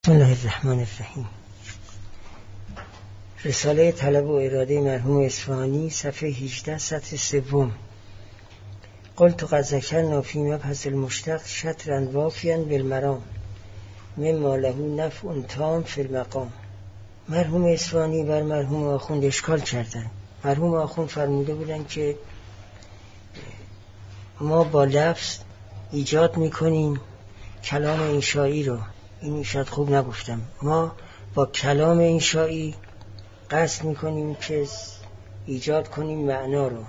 بسم الله الرحمن الرحیم. رساله طلب و اراده مرحوم اصفهانی، صفحه 18، سطر 3. قلت قد ذکرنا فی مبحث المشتق شطرا وافیا بالمرام مما له نفع تام فی المقام. مرحوم اصفهانی بر مرحوم آخوند اشکال کردند. مرحوم آخوند فرموده بودند که ما با لفظ ایجاد میکنیم کلام انشایی رو. این شاید خوب نگفتم. ما با کلام انشایی قصد میکنیم که ایجاد کنیم معنا رو.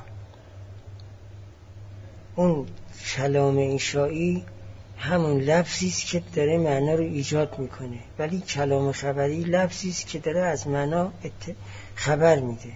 اون کلام انشایی همون لفظی است که داره معنا رو ایجاد میکنه، ولی کلام خبری لفظی است که داره از معنا خبر میده،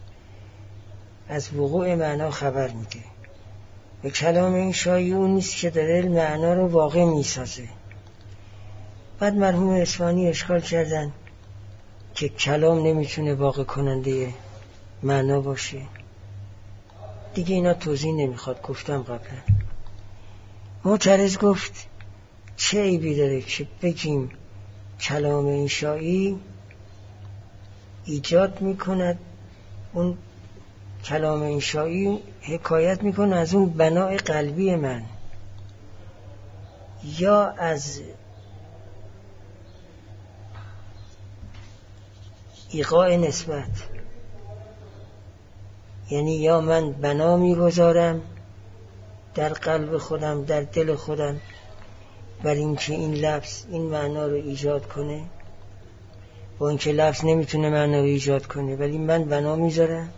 از وقوع معنا خبر میده. و کلام انشایی اون نیست که داره معنا رو واقع میسازه. بعد مرحوم اصفهانی اشکال کردن که کلام نمیتونه واقع کننده معنا باشه. دیگه اینا توضیح نمیخواد، گفتم قبلا. معترض گفت چه عیبی داره که بگیم کلام انشایی ایجاد میکند، اون کلام انشایی حکایت میکنه از اون بنای قلبی من، یا از ایقاع نسبت، یعنی یا من بنا میگذارم در قلب خودم، در دل خودم، بر اینکه این لفظ این معنا رو ایجاد کنه، با اینکه لفظ نمیتونه معنا رو ایجاد کنه ولی من بنا میذارم،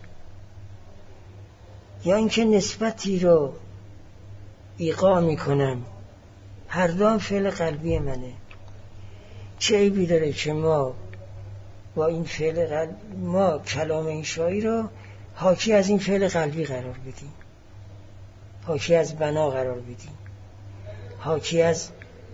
یا اینکه نسبتی رو ایقاع میکنم. هر دو فعل قلبی منه. چه عیبی داره که ما با این فعل قلب ما کلام انشایی رو حاکی از این فعل قلبی قرار بدیم، حاکی از بنا قرار بدیم، حاکی از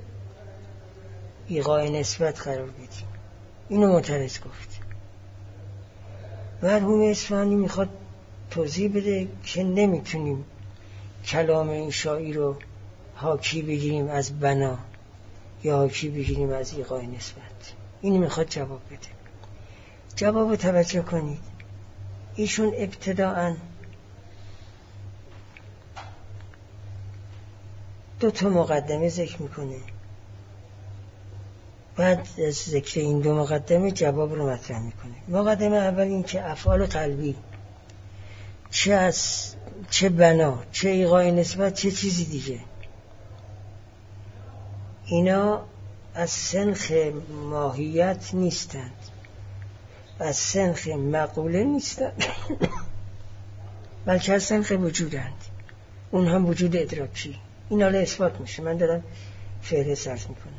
ایقاع نسبت قرار بدیم. اینو معترض گفت. مرحوم اصفهانی میخواد توضیح بده که نمیتونیم کلام انشایی رو حاکی بگیریم از بنا یا حاکی بگیریم از ایقاع نسبت. اینو میخواد جواب بده. جواب توجه کنید. ایشون ابتداءً دو تا مقدمه ذکر میکنه. بعد از ذکر این دو مقدمه جواب رو مطرح میکنه. مقدمه اول این که افعال قلبی چه بنا، چه ایقاع نسبت، چه چیزی دیگه، اینا از سنخ ماهیت نیستند، از سنخ مقوله نیستند، بلکه از سنخ وجودند. اون هم وجود ادراکی. این حالا اثبات میشه. من دارم فهرست عرض میکنم.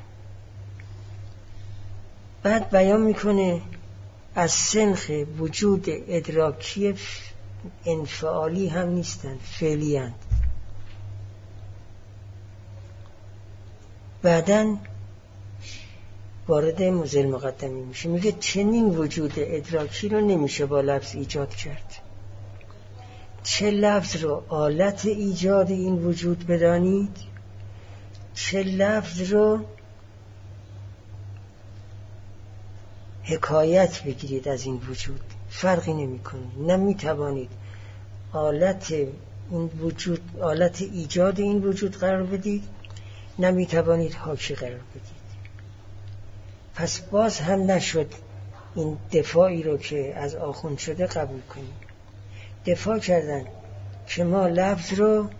بعد بیان میکنه از سنخ وجود ادراکی انفعالی هم نیستند، فعلی هستند. بعداً وارد موضوع مقدمی میشه. میگه چنین وجود ادراکی رو نمیشه با لفظ ایجاد کرد. چه لفظ رو آلت ایجاد این وجود بدانید، چه لفظ رو حکایت بگیرید از این وجود، فرقی نمی کنید. نمیتوانید آلت این وجود، آلت ایجاد این وجود قرار بدید، نمیتوانید حاکی قرار بدید. پس باز هم نشد این دفاعی رو که از آخوند شده قبول کنیم. دفاع کردن که ما لفظ رو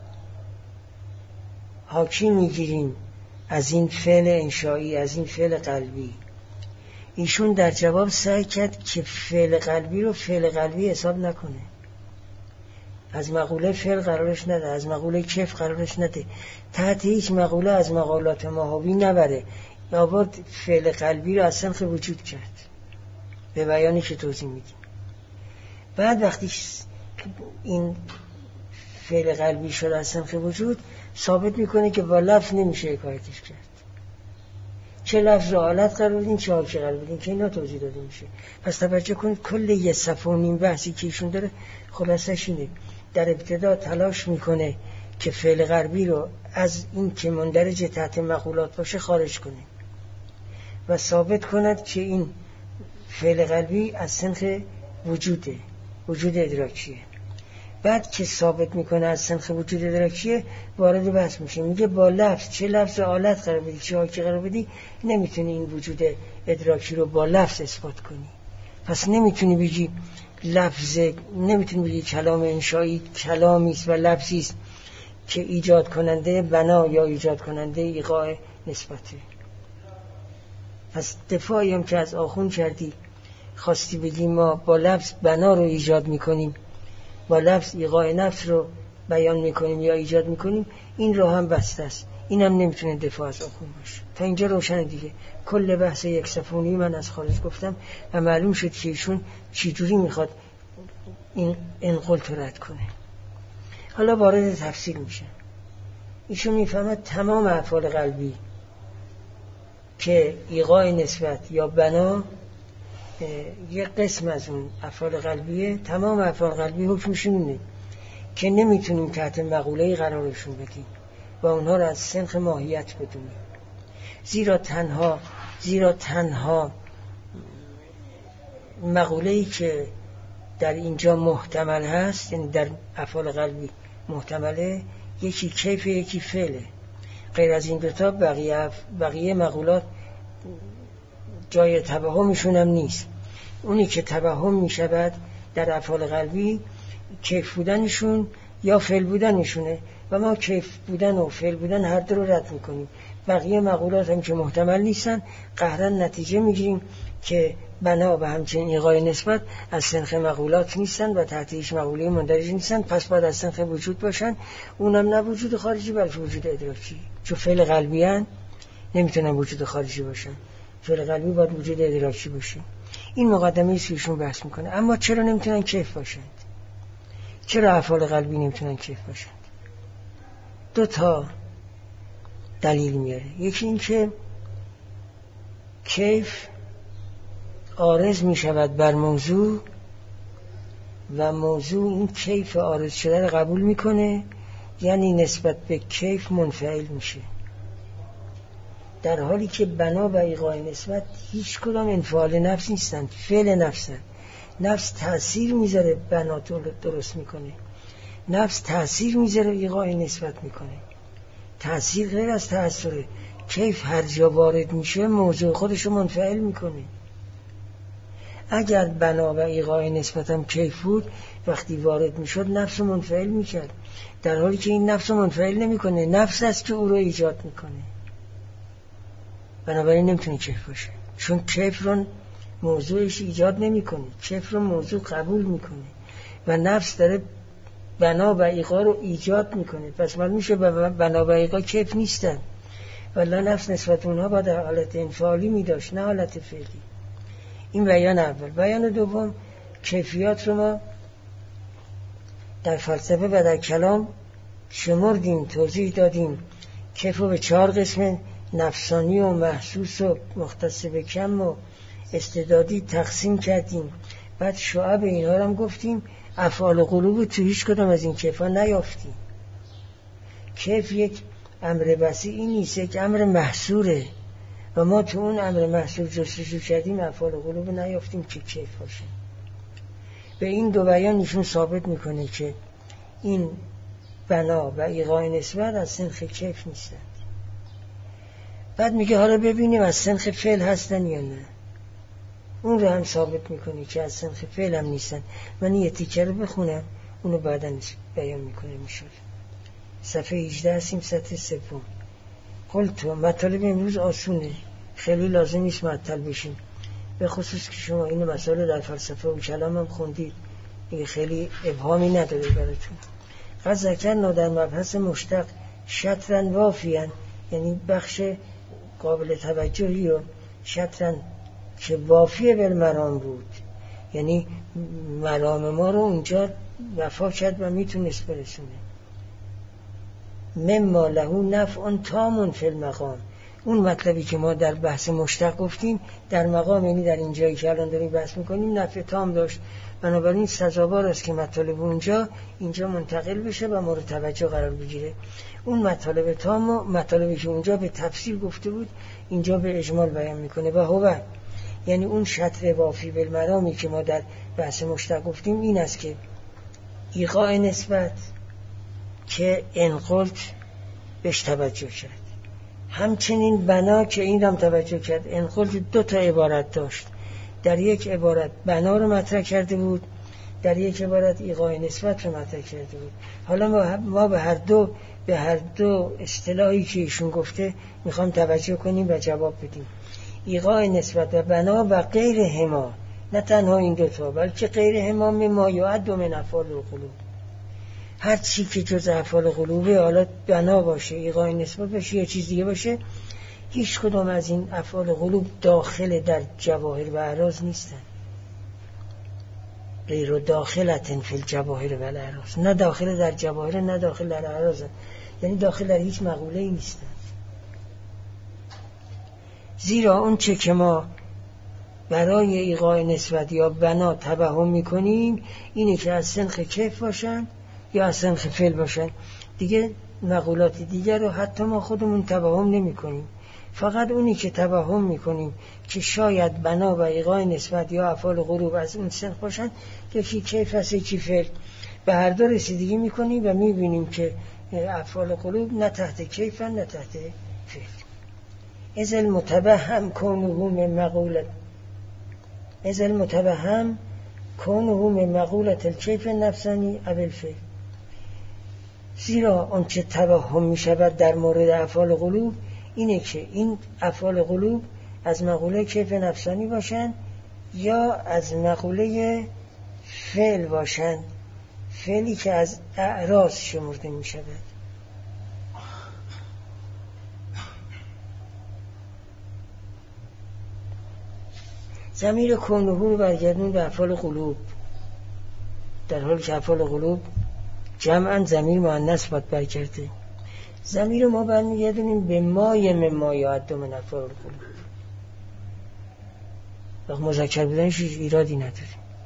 حاکی میگیریم از این فعل انشایی، از این فعل قلبی. ایشون در جواب سعی کرد که فعل قلبی رو فعل قلبی حساب نکنه، از مقوله فعل قرارش نده، از مقوله کیف قرارش نده، تحت هیچ مقوله از مقالات ماهوی نبره. آورد فعل قلبی رو از سنخ وجود کرد به بیانی که توضیح میدیم. بعد وقتی این فعل قلبی شد از سنخ وجود، ثابت میکنه که با لفظ نمیشه حکایتش کرد. چه لفظ رو آلت قرار بدین، چه حاکی قرار بدین، که اینا توضیح داده میشه. پس توجه کنید کل یه صفحه و نیم بحثی که ایشون داره خلاصش اینه. در ابتدا تلاش میکنه که فعل قلبی رو از این که مندرج تحت مقولات باشه خارج کنه. و ثابت کند که این فعل قلبی از سنخ وجود ادراکیه. بعد که ثابت میکنه از سنخ وجود ادراکیه، وارد بحث میشه، میگه با لفظ، چه لفظ آلت قرار بدی چه حاکی قرار بدی، نمیتونی این وجود ادراکی رو با لفظ اثبات کنی. پس نمیتونی بگی لفظ، نمیتونی بگی کلام انشایی کلامی است و لفظی است که ایجاد کننده بنا یا ایجاد کننده ایقاع نسبته. پس دفاعی هم که از آخوند کردی، خواستی بگی ما با لفظ بنا رو ایجاد میکنیم، با لفظ ایقاع نفس رو بیان میکنیم یا ایجاد میکنیم، این رو هم بسته است. این هم نمیتونه دفاع از آخوند باشه. تا اینجا روشن دیگه. کل بحث یک صفونی من از خارج گفتم و معلوم شد که ایشون چجوری میخواد این انقلت رد کنه. حالا وارد تفصیل میشه. ایشون میفهمد تمام افعال قلبی که ایقاع نسبت یا بنا یک قسم از اون افعال قلبیه، تمام افعال قلبی حکمشون اینه که نمیتونیم تحت مقوله قرارشون بدیم و اونها رو از سنخ ماهیت بدونیم. زیرا تنها مقوله‌ای که در اینجا محتمل هست، یعنی در افعال قلبی محتمله، یکی کیف یکی فعله. غیر از این دوتا بقیه مقولات جای توهمشون هم نیست. اونی که توهم میشود در افعال قلبی کیف بودنشون یا فعل بودنشونه و ما کیف بودن و فعل بودن هر دو رو رد میکنیم. بقیه مقولات هم که محتمل نیستن، قهرن نتیجه میگیریم که بنا و همچنین ایقاع نسبت از سنخ مقولات نیستن و تحت هیچ مقوله مندرج نیستن، پس باید از سنخ وجود باشن. اونم نه وجود خارجی بلکه وجود ادراکی، چون فعل قلبی هن نمیتونن وجود خارجی باشن، فعل قلبی باید وجود ادراکی باشه. این مقدمه ایست که ایشون بحث میکنه. اما چرا نمیتونن کیف باشند؟ چرا افعال قلبی نمیتونن کیف باشند؟ دو تا دلیل میاره. یکی این که کیف عارض میشود بر موضوع و موضوع این کیف عارض شده رو قبول میکنه، یعنی نسبت به کیف منفعل میشه، در حالی که بنا و ایقاع نسبت هیچ کدام انفعال نفس نیستن، فعل نفسن. نفس تأثیر میذاره بنا درست میکنه، نفس تأثیر میذاره ایقاع نسبت میکنه. تأثیر غیر از تأثیره. کیف هر جا وارد میشه موضوع خودشو منفعل میکنه. اگر بنا و ایقاع نسبت هم کیف بود، وقتی وارد میشد نفس منفعل میکرد، در حالی که این نفس منفعل نمیکنه، نفس است که او رو ایجاد میکنه. بنابراین نمیتونه کیف باشه، چون کیف رو موضوعش ایجاد نمیکنه، کیف رو موضوع قبول میکنه و نفس داره بنا و ایقاع رو ایجاد میکنه. پس معلوم میشه بنا و ایقاع کیف نیستن، ولی نفس نسبت اونها باید حالت انفعالی میداشت، نه حالت فعلی. این بیان اول. بیان دوم، کیفیات رو ما در فلسفه و در کلام شمردیم، توضیح دادیم. کیف رو به 4 قسم نفسانی و محسوس و مختص به کم و استعدادی تقسیم کردیم. بعد شعب اینها رو هم گفتیم. افعال قلوب تو هیچ کدام از این کیفا نیافتیم. کیف یک امر وسیعی نیست، یک امر محصوره و ما تو اون امر محصور جستجو کردیم، افعال قلوب نیافتیم که کیف باشه. به این دو بیان ایشون ثابت میکنه که این بنا و ایقاع نسبت از سنخ کیف نیستن. بعد میگه حالا ببینیم از سنخ فعل هستن یا نه. اون رو هم ثابت میکنه که از سنخ فعل هم نیستن. من یه تیکه رو بخونم، اونو بعداً بیان میکنه. میشود صفحه 18 هستیم، سطح 3. قلت مطالب امروز آسونه، خیلی لازم نیست معطل بشیم، به خصوص که شما این مسائل در فلسفه و کلام هم خوندید، دیگه خیلی ابهامی نداره براتون. قد ذکرنا در مبحث مشتق شطرن وافیان، یعنی بخش قابل توجهی و شطرن که وافیه بالمرام بود، یعنی مرام ما رو اونجا وفا کرد و میتونست برسونه. مما له نفع تام فی المقام، اون مطلبی که ما در بحث مشتق گفتیم در مقام، یعنی در این جایی که الان داریم بحث میکنیم، نفع تام داشت. بنابراین سزاوار است که مطالب اینجا منتقل بشه و مورد توجه قرار بگیره. اون مطالب تام و مطالبی که اونجا به تفصیل گفته بود اینجا به اجمال بیان میکنه. و هو، یعنی اون شطر وافی بالمرامی که ما در بحث مشتق گفتیم این است که ایقاع نسبت که انقلت بهش توجه کرد، همچنین بنا که این هم توجه کرد. انقلت 2 تا عبارت داشت، در یک عبارت بنا رو مطرح کرده بود، در یک عبارت ایقاع نسبت رو مطرح کرده بود. حالا ما به هر دو اصطلاحی که ایشون گفته میخوام توجه کنیم و جواب بدیم. ایقاع نسبت و بنا و غیر هما، نه تنها این 2 تا بلکه غیر هما ما یعد من افعال القلوب، هر چی که جز افعال قلوبه، حالا بنا باشه، ایقاع نسبت باشه یا چیز دیگه باشه، هیچ کدام از این افعال قلوب داخل در جواهر و اعراض نیستن. غیر داخلتن فی الجواهر و الاعراض، نه داخل در جواهر نه داخل در اعراض، یعنی داخل در هیچ مقوله ای نیستن. زیرا اون چه که ما برای ایقاع نسبت یا بنا توهم میکنیم اینه که از سنخ کیف باشن یا از سنخ فعل باشن. دیگه مقولات دیگر رو حتی ما خودمون توهم نمی کنیم، فقط اونی که توهم میکنیم که شاید بنا و ایقاع نسبت یا افعال قلوب از اون سنخ باشن، یکی کیف هست یکی فعل، به هر دو رسیدگی میکنیم و میبینیم که افعال قلوب نه تحت کیفن نه تحت فعل. از المتوهم کونه من مقولت الکیف نفسانی اول فعل. زیرا آنچه توهم می شود در مورد افعال قلوب اینه که این افعال قلوب از مقوله کیف نفسانی باشن یا از مقوله فعل باشن، فعلی که از اعراض شمرده می شود. ضمیر کونه رو برگردون به افعال قلوب، در حالی که افعال قلوب جمعاً ضمیر مؤنث باید برگرده. ضمیر ما برمیگردونیم به مما یعد من افعال قلوب. وقت مذکر بودنش ایرادی نداره.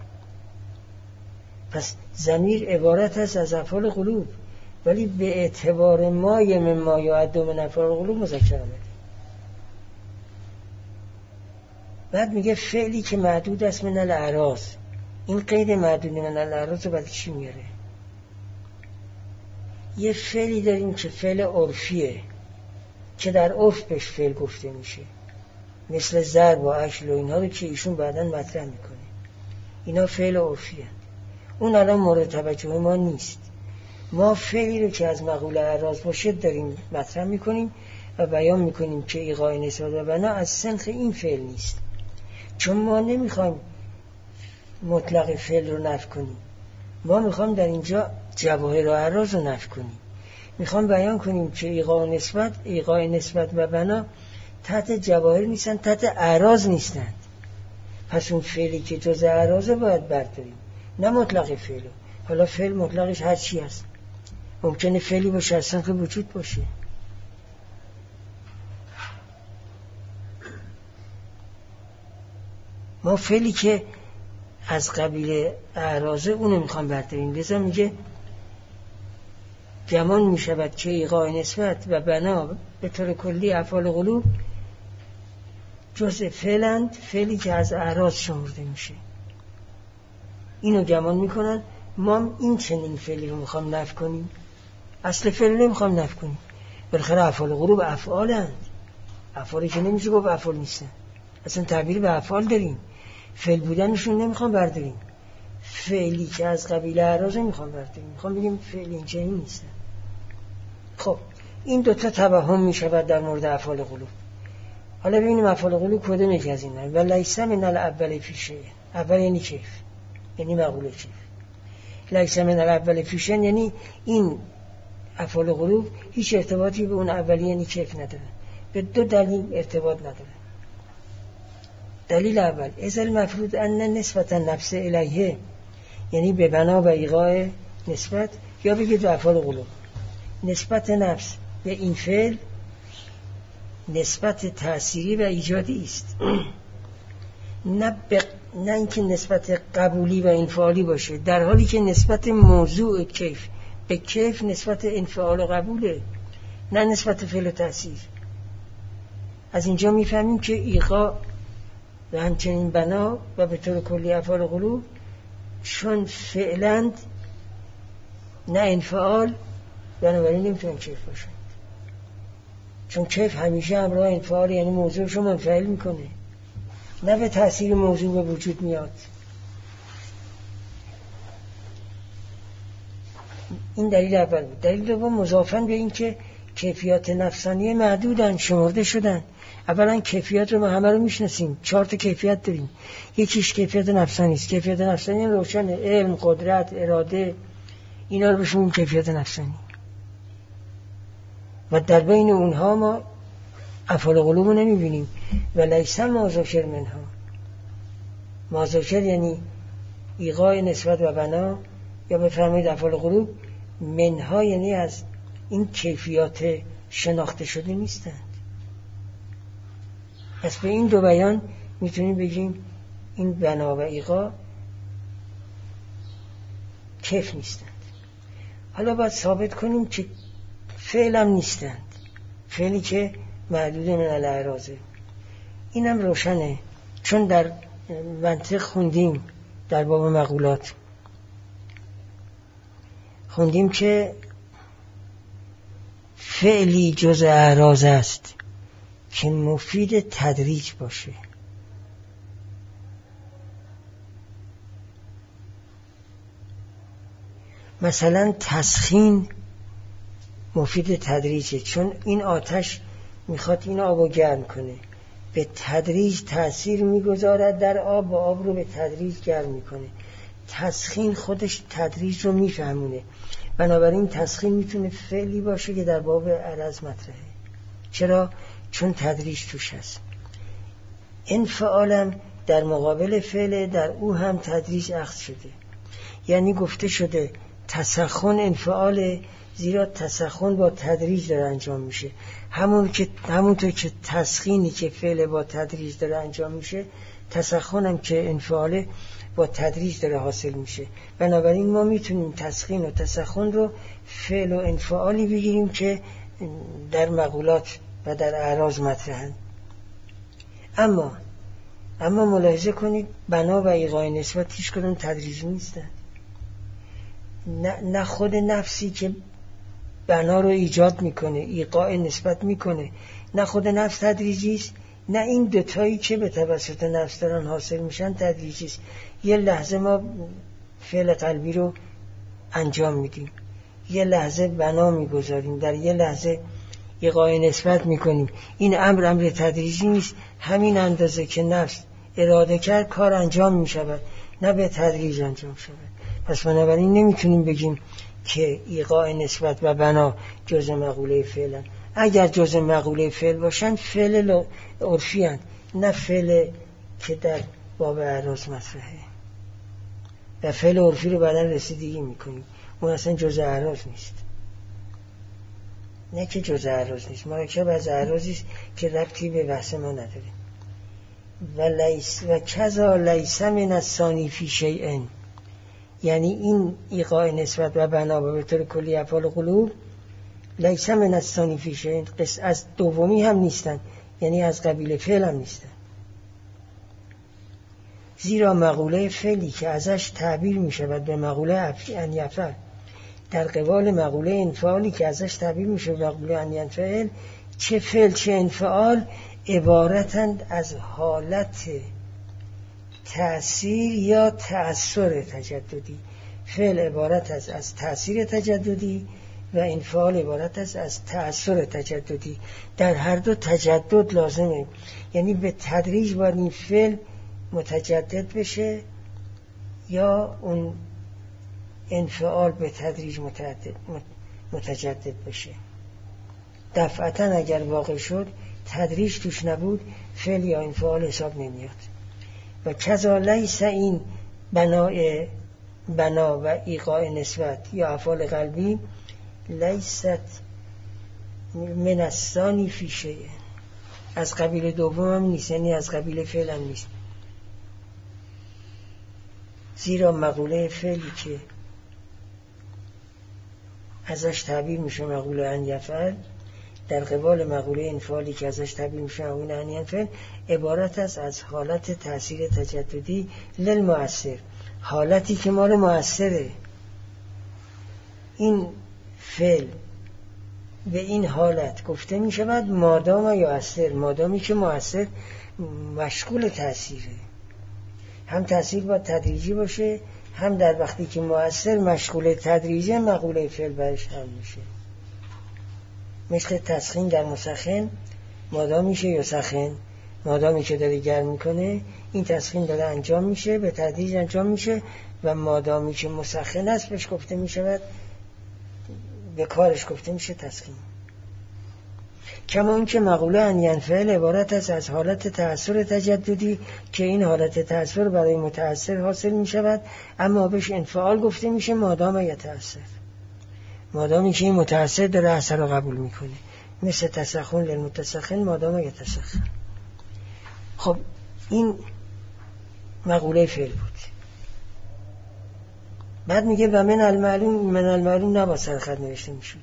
پس ضمیر عبارت است از افعال قلوب، ولی به اعتبار مما یعد من افعال قلوب مذکر آمده. بعد میگه فعلی که معدود است من الاعراض. این قید معدود من الاعراض رو بعد چی میاره؟ یه فعلی داریم که فعل عرفیه که در عرف بهش فعل گفته میشه، مثل ضرب و اکل و اینها رو که ایشون بعداً مطرح میکنه. اینا فعل عرفیه، اون الان مورد توجه ما نیست. ما فعلی رو که از مقوله اعراض باشه داریم مطرح میکنیم و بیان میکنیم که ایقاع نسبت و بنا از سنخ این فعل نیست، چون ما نمیخوایم مطلق فعل رو نفی کنیم. ما میخوایم در اینجا جواهر و اعراض رو نفی کنیم. میخوام بیان کنیم که ایقاع نسبت و بنا تحت جواهر نیستن، تحت اعراض نیستند. پس اون فعلی که جز اعراض باید برداریم، نه مطلق فعل. حالا فعل مطلقش هر چی هست، ممکنه فعلی باشه از سنخ وجود باشه. ما فعلی که از قبیل اعراضه اونو میخوام برداریم. لذا میگه گمان میشود که ایقاع نسبت و بنا به طور کلی افعال قلوب جزء فعلند، فعلی که از اعراض شمرده میشه. اینو گمان میکنن. ما این چنین فعلی رو میخوام نفی کنیم، اصل فعل نمیخوام نفی کنیم. بالاخره افعال قلوب افعالند، افعالی که نمیشه گفت افعال نیستن. اصلا تعبیر به افعال داریم، فعل بودنشون نمیخوام برداریم. فعلی که از قبیل اعراض نمیخوام برداریم، میخوام بگیم فعل اینجایی نیستن. خب این دوتا توهم میشود در مورد افعال قلوب. حالا ببینیم افعال قلوب کدوم یکی از اینا. و لیس من الاول فی شیء. اول یعنی کیف، یعنی مقوله کیف. لیس من الاول فی شیء یعنی این افعال قلوب هیچ ارتباطی به اون اولی یعنی کیف نداره. به دو دلیل ارتباط نداره. دلیل اول، از المفروض ان نسبت النفس الیه، یعنی به بنا و ایقاع نسبت، یا بگید به افعال قلوب، نسبت نفس به این فعل نسبت تأثیری و ایجادی است، نه اینکه نسبت قبولی و انفعالی باشه، در حالی که نسبت موضوع کیف به کیف نسبت انفعال و قبوله، نه نسبت فعل و تأثیر. از اینجا میفهمیم که ایقاع و همچنین بنا و به طور کلی افعال قلوب چون فعلند نه انفعال، بنابراین نمیتونن کیف باشن، چون کیف همیشه همراه انفعال، یعنی موضوعشو منفعل میکنه، نه به تأثیر موضوع به وجود میاد. این دلیل اول بود. دلیل دوم مضافاً به این که کیفیات نفسانی محدودن، شمرده شدن. اولا کیفیات رو ما همه رو میشناسیم، 4 تا کیفیت داریم. یکیش کیفیت نفسانی است. کیفیت نفسانی روشن، علم، قدرت، اراده، اینا رو بهشون کیفیت نفسانی. و در بین اونها ما افعال قلوب رو نمیبینیم. و لیس ما ذکر منها، ما ذکر یعنی ایقاع نسبت و بنا، یا بفرمایید افعال قلوب منها یعنی از این کیفیات شناخته شده نیستند. پس به این دو بیان میتونیم بگیم این بنا و ایقاع کیف نیستند. حالا باید ثابت کنیم که فعل هم نیستند، فعلی که محدود من الاعراضه. اینم روشنه، چون در منطق خوندیم، در باب مقولات خوندیم که فعلی جز اعراض است که مفید تدریج باشه. مثلا تسخین مفید تدریجه، چون این آتش میخواد این آب رو گرم کنه، به تدریج تأثیر میگذارد در آب و آب رو به تدریج گرم میکنه. تسخین خودش تدریج رو میفهمونه، بنابراین تسخین میتونه فعلی باشه که در باب عرض مطرحه. چرا؟ چون تدریج توش هست. انفعالم در مقابل فعل، در او هم تدریج اخذ شده، یعنی گفته شده تسخن انفعال، زیرا تسخن با تدریج داره انجام میشه. همونطور که تسخینی که فعل با تدریج داره انجام میشه، تسخن هم که انفعال با تدریج داره حاصل میشه. بنابراین ما میتونیم تسخین و تسخن رو فعل و انفعالی بگیریم که در مقولات و در اعراض مطرحند. اما ملاحظه کنید بنا و ایقاع نسبت هیچ کدوم تدریجی نیستن. نه خود نفسی که بنا رو ایجاد میکنه، ایقاع نسبت میکنه، نه خود نفس تدریجی است، نه این دوتایی که به توسط نفس دارن حاصل میشن تدریجی است. یه لحظه ما فعل قلبی رو انجام میدیم، یه لحظه بنا میگذاریم، در یه لحظه ایقاع نسبت میکنیم. این امر تدریجی نیست. همین اندازه که نفس اراده کرد کار انجام میشود، نه به تدریج انجام شود. پس بنابراین نمیتونیم بگیم که ایقاع نسبت و بنا جز مقوله فعلن. اگر جز مقوله فعل باشن فعل عرفی هن، نه فعل که در باب اعراض مطرحه. و فعل عرفی رو بعداً رسیدگی میکنیم، اون اصلا جز اعراض نیست. نه که جز اعراض نیست، مرکب از اعراضی است که ربطی به بحث ما نداره. و کذا لیس من الثانی فی شیء، یعنی این ایقاع نسبت و بنا به طور کلی افعال قلوب لیس من الثانی فی شیء، از دومی هم نیستن، یعنی از قبیل فعل هم نیستن. زیرا مقوله فعلی که ازش تعبیر می شود به مقوله ان یفعل، در قبال مقوله انفعالی که ازش تعبیر می شود به مقوله ان ینفعل، چه فعل چه انفعال عبارتند از حالت تأثیر یا تأثیر تجددی. فعل عبارت از تأثیر تجددی و انفعال عبارت از تأثیر تجددی. در هر دو تجدد لازمه، یعنی به تدریج باید این فعل متجدد بشه یا اون انفعال به تدریج متجدد بشه. دفعتا اگر واقع شد تدریج توش نبود، فعل یا انفعال حساب نمیاد. و کذا لیس این بنا و ایقاع نسبت یا افعال قلبی لیست من الثانی فی شیء، از قبیل دوم هم نیست، یعنی از قبیل فعل هم نیست. زیرا مقوله فعلی که ازش تعبیر میشه مقوله ان یفعل، در قبال مقوله انفعالی که ازش تعبیر میشه مقوله ان یفعل، عبارت است از حالت تأثیر تجددی للمؤثر، حالتی که مال مؤثره. این فعل به این حالت گفته می شود مادام یؤثر، مادامی که مؤثر مشغول تأثیره. هم تأثیر باید تدریجی باشه، هم در وقتی که مؤثر مشغول تدریجه مقوله فعل برش هم میشه. مثل تسخین در مسخن، مادامی که یسخن، مادامی که داره گرم میکنه، این تسخین داره انجام میشه، به تدریج انجام میشه و مادامی که مسخن است بهش گفته میشود، به کارش گفته میشه تسخین. کما این که مقوله ان ینفعل عبارت است از حالت تأثیر تجددی که این حالت تأثیر برای متأثر حاصل میشود، اما بهش انفعال گفته میشه مادام یتأثر، مادامی که این متأثر داره اثر رو قبول میکنه، مثل تسخن للمتسخن مادام یتسخن. خب این مقوله فعل بود. بعد میگه و من المعلوم نباید سرخط نوشته میشود.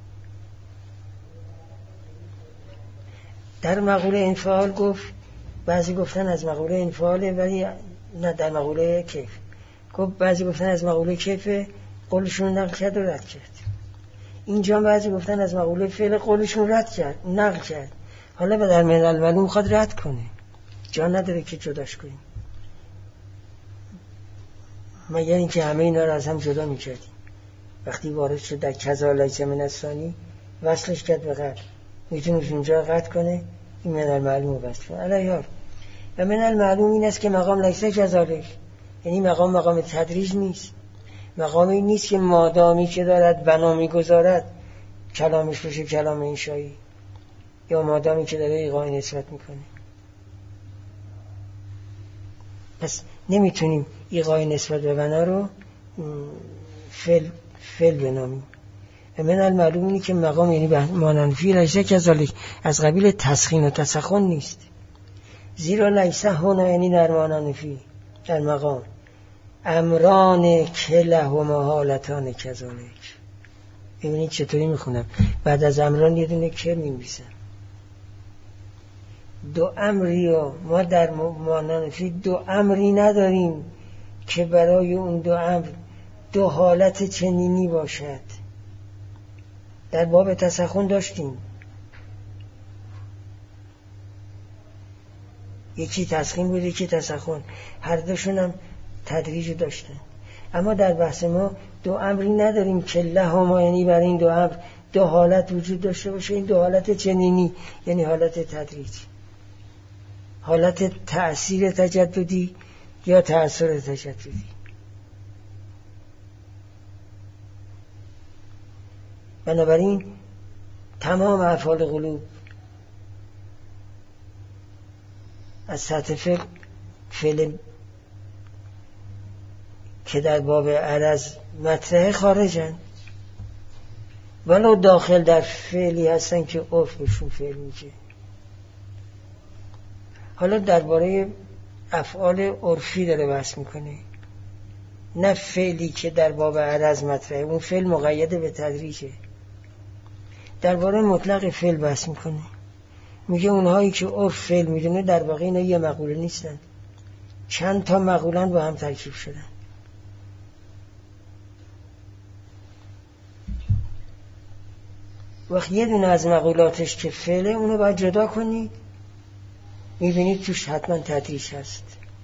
در مقوله انفعال گفت، بعضی گفتن از مقوله انفعاله ولی نه در مقوله کیف گفت، بعضی گفتن از مقوله کیف، قولشون نقل کرد و رد کرد. اینجا بعضی گفتن از مقوله فعل، قولشون رد کرد نقل کرد. حالا به در من المعلوم میخواد رد کنه، جا نداره که جداش کنیم. مگر اینکه همه اینا رو از هم جدا میکردیم. وقتی وارد شد در کذا لیس من الثانی وصلش کرد به قبل، میتونه اونجا قطع کنه، این من المعلوم رو وصل کنه. علیه و من المعلوم این است که مقام لیس کذالک، یعنی مقام تدریج نیست، مقامی نیست که مادامی که دارد بنا میگذارد کلامش بشه کلام انشایی، یا مادامی که داره ایقاع نسبت میکنه. پس نمیتونیم ایقاع نسبت به بنا رو فعل بنامیم. من المعلوم اینه که مقام یعنی ماننفی لیسه کذالک از قبیل تسخین و تسخن نیست. زیرا لیسه هنا یعنی در ماننفی، در مقام امران کلهما حالتان کذالک. ببینید چطوری میخونم، بعد از امران یه دونه که می‌نویسم. دو امری و ما در ماننفی دو امری نداریم که برای اون دو امر دو حالت چنینی باشد. در باب تسخن داشتیم، یکی تسخین بود یکی تسخن، هر دوشون هم تدریج داشتن. اما در بحث ما دو امری نداریم که لهما یعنی برای این دو امر دو حالت وجود داشته باشه. این دو حالت چنینی یعنی حالت تدریج، حالت تأثیر تجددی یا تأثیر تجددی. بنابراین تمام افعال قلوب از سطح فعل که در باب عرض مطرح خارجن، ولو داخل در فعلی هستن که عرف بهشون فعل میگه. حالا درباره افعال عرفی داره بحث میکنه، نه فعلی که در باب عرض مطرحه، اون فعل مقید به تدریجه. درباره مطلق فعل بحث میکنه، میگه اونهایی که عرف فعل میدونه در واقع اینا یه مقوله نیستن، چند تا مقولن با هم ترکیب شدن. وقت یه دونه از مقولاتش که فعله اونو باید جدا کنید، میبینید توش حتما تدریج هست.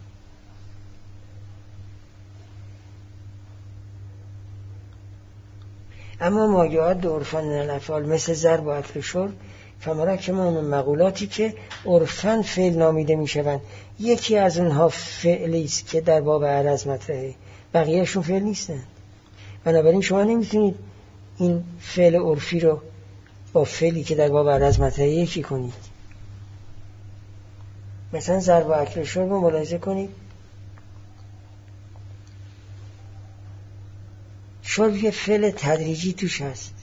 اما ما یعد عرفاً من الافعال مثل ضرب و اکل و شرب فمرکب من مقولاتی که عرفاً فعل نامیده میشوند، یکی از اونها فعلی است که در باب عرض مطرحه، بقیه‌شون فعل نیستن. بنابراین شما نمیتونید این فعل عرفی رو با فعلی که در باب عرض مطرحه یکی کنید. مثلا ضرب و اکل و شرب رو ملاحظه کنید، شرب یه فعل تدریجی توش هست،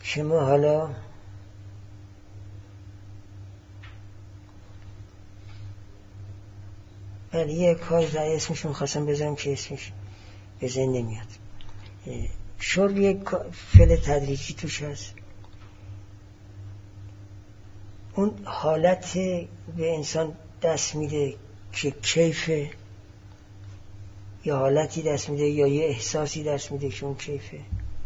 که ما حالا ولی یه کار در اسمش میخواستم بذارم که اسمش به ذهن نمیاد. شرب یک فعل تدریجی توش هست. اون حالت به انسان دست میده که کیفه، یا حالتی دست میده یا یه احساسی دست میده که اون کیفه.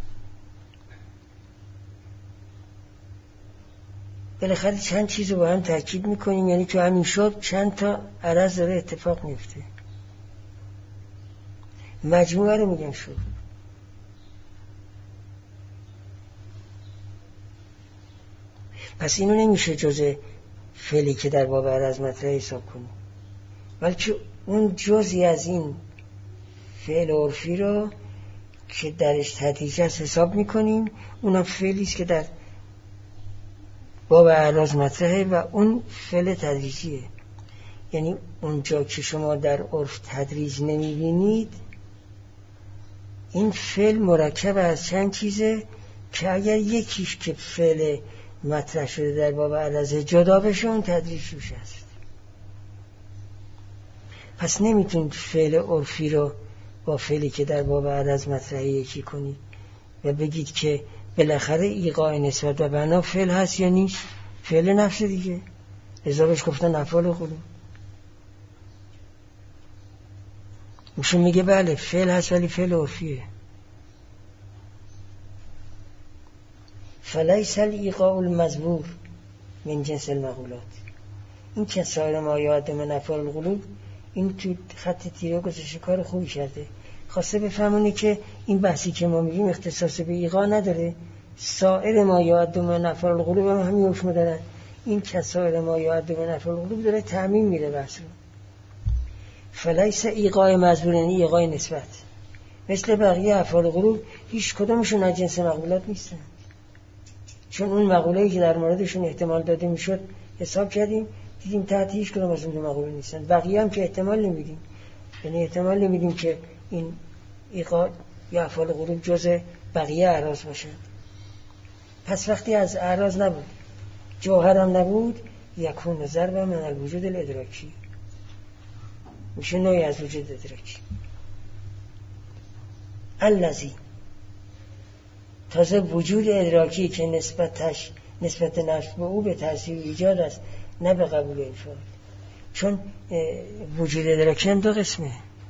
بالاخره چند چیز رو با هم ترکیب میکنیم، یعنی تو همین شرب چند تا عرض داره اتفاق میفته. مجموعه رو میگن شرب. پس اینو نمیشه جزء فعلی که در باب عرض مطرح حساب کنیم، بلکه اون جزئی از این فعل عرفی رو که درش تدریج است حساب میکنیم. اونم فعلی است که در باب عرض مطرحه و اون فعل تدریجیه. یعنی اونجا که شما در عرف تدریج نمیبینید، این فعل مرکب از چند چیزه که اگر یکیش که فعل مطرح شده در باب عرض جدا بشه، اون تدریج روش است. پس نمیتونید فعل عرفی رو با فعلی که در باب عرض مطرح یکی کنید و بگید که بالاخره ایقاع نسبت و بنا فعل هست یا نیست. فعل نفس دیگه، لذا بهش گفتن افعال قلوب. میشه میگه بله فعل هست ولی فعل عرفیه. فلیس الایقاع المذبور من جنس المقولات. این که سایر ما یاد من افعال القلوب، این تو خط تیره گذاشته، کار خوبی کرده. خواسته بفهمونه که این بحثی که ما میگیم اختصاص به ایقاع نداره. سایر ما یاد من افعال القلوب هم همین حکم دارن. این که سایر ما یاد من افعال القلوب داره تعمیم میره بحث رو. فلیس ایقاع مذبور یعنی ایقاع نسبت. مثل بقیه افعال القلوب هیچ کدومشون از جنس مقولات نیستن، چون اون مقوله‌ای که در موردشون احتمال داده میشد حساب کردیم، دیدیم تحت هیچ کدوم از اون مقوله نیستن. بقیه هم که احتمال نمیدیم، یعنی احتمال نمیدیم که این ایقاع یا افعال قلوب جزء بقیه اعراض باشن. پس وقتی از اعراض نبود، جوهر هم نبود، یکون ضرب من الوجود الادراکی، میشه نوعی از وجود ادراکی. الذی، تازه وجود ادراکی که نسبت نفس به او به تأثیر ایجاد است، نه به قبول انفعال. چون وجود ادراکی هم دو قسمه.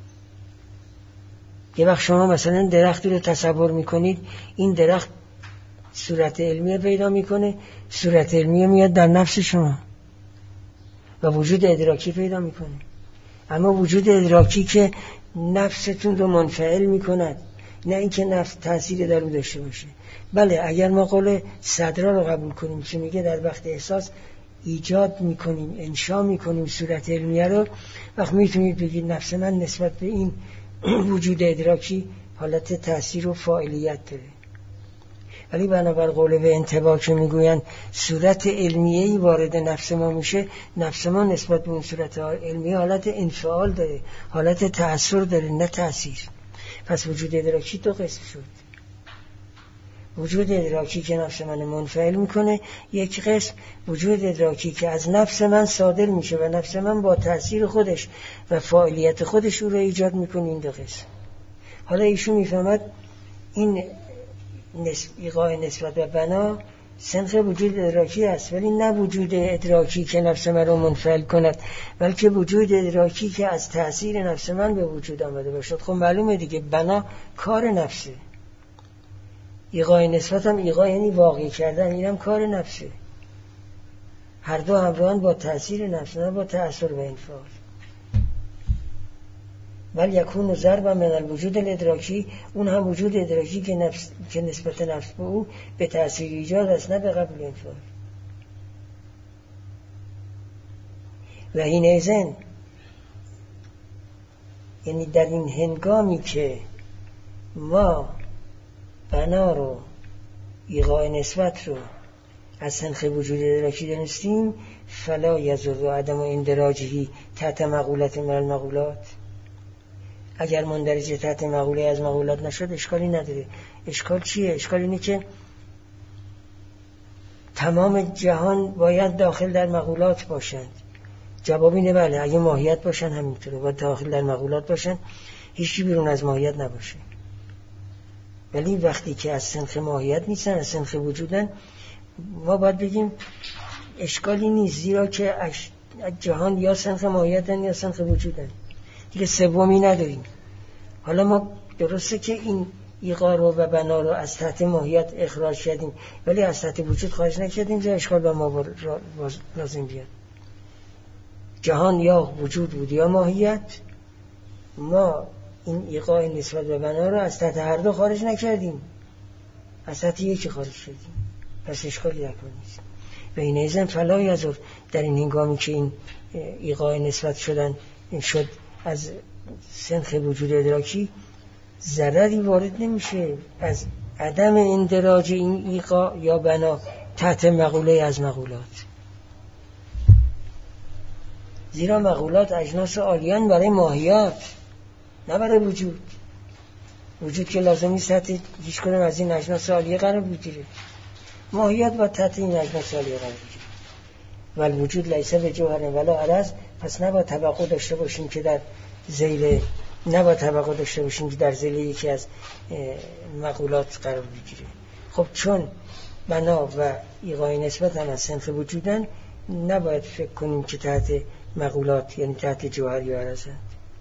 یه وقت شما مثلا درختی رو تصور میکنید، این درخت صورت علمیه پیدا میکنه، صورت علمیه میاد در نفس شما و وجود ادراکی پیدا میکنه. اما وجود ادراکی که نفستون رو منفعل میکند، نه اینکه نفس تأثیر در اون داشته باشه. بله اگر ما قول صدرا رو قبول کنیم که میگه در وقت احساس ایجاد میکنیم، انشا میکنیم صورت علمیه رو، وقت میتونید بگید نفس من نسبت به این وجود ادراکی حالت تأثیر و فاعلیت داره. ولی بنابر قول به انطباع که میگوین صورت علمیه‌ای وارد نفس ما میشه، نفس ما نسبت به اون صورت علمیه حالت انفعال داره، حالت تأثیر داره، نه تأثیر. پس وجود ادراکی دو قسم شد. وجود ادراکی که نفس من منفعل میکنه یک قسم، وجود ادراکی که از نفس من صادر میشه و نفس من با تأثیر خودش و فاعلیت خودش او رو ایجاد میکنه، این دو قسم. حالا ایشون میفهمد این ایقاع نسبت و بنا سنخ وجود ادراکی است، ولی نه وجود ادراکی که نفس من رو منفعل کند، بلکه وجود ادراکی که از تأثیر نفس من به وجود آمده باشد. خب معلومه دیگه بنا کار نفسه، ایقاع نسبت هم ایقاع یعنی واقعی کردن، اینم کار نفسه. هر دو همراهن با تأثیر نفس، نه با تأثیر و انفعال. بل یکون ضرب من الوجود الادراکی، اون هم وجود ادراکی که نسبت نفس به او به تأثیر ایجاد است، نه به قبول انفعال. و این ایزن، یعنی در این هنگامی که ما بنا رو، ایقاع نسبت رو از سنخ وجود ادراکی دانستیم، فلا یضر عدم اندراجه تحت مقولت من المقولات. اگر مندرج تحت مقوله از مقولات نشد اشکالی نداره. اشکال چیه؟ اشکال اینه که تمام جهان باید داخل در مقولات باشند. جواب اینه بله، اگه ماهیت باشن همینطوره، باید داخل در مقولات باشن، هیچی بیرون از ماهیت نباشه. ولی وقتی که از سنخ ماهیت نیستن، از سنخ وجودن، ما باید بگیم اشکالی نیست، زیرا که جهان یا سنخ ماهیتن یا سنخ وجودن، دیگه سومی نداریم. حالا ما درسته که این ایقا رو و بنا رو از تحت ماهیت اخراج کردیم، ولی از تحت وجود خارج نکردیم، جا اشکال به ما لازم بیاد. جهان یا وجود بود یا ماهیت، ما این ایقاع نسبت به بنا رو از تحت هر دو خارج نکردیم، از تحت یکی خارج کردیم، پس اشکالی در کار نیست. و این ایزن فلا یضر، در این هنگامی که این ایقاع نسبت شدن شد از سنخ وجود ادراکی، ضرری وارد نمیشه از عدم اندراج این ایقاع یا بنا تحت مقوله از مقولات، زیرا مقولات اجناس عالیان برای ماهیات، نه برای وجود. وجود که لازم نیست تحت هیچ کدوم از این اجناس عالیه قرار بگیره، ماهیات با تحت این اجناس عالیه قرار بگیره. ولی وجود لیس به جوهر ولا عرض، پس نباید توقع داشته باشیم که در ذیل در ذیل یکی از مقولات قرار بگیره. خب چون بنا و ایقاع نسبت هم از صنف وجودن، نباید فکر کنیم که تحت مقولات یعنی تحت جوهر یا عرضند.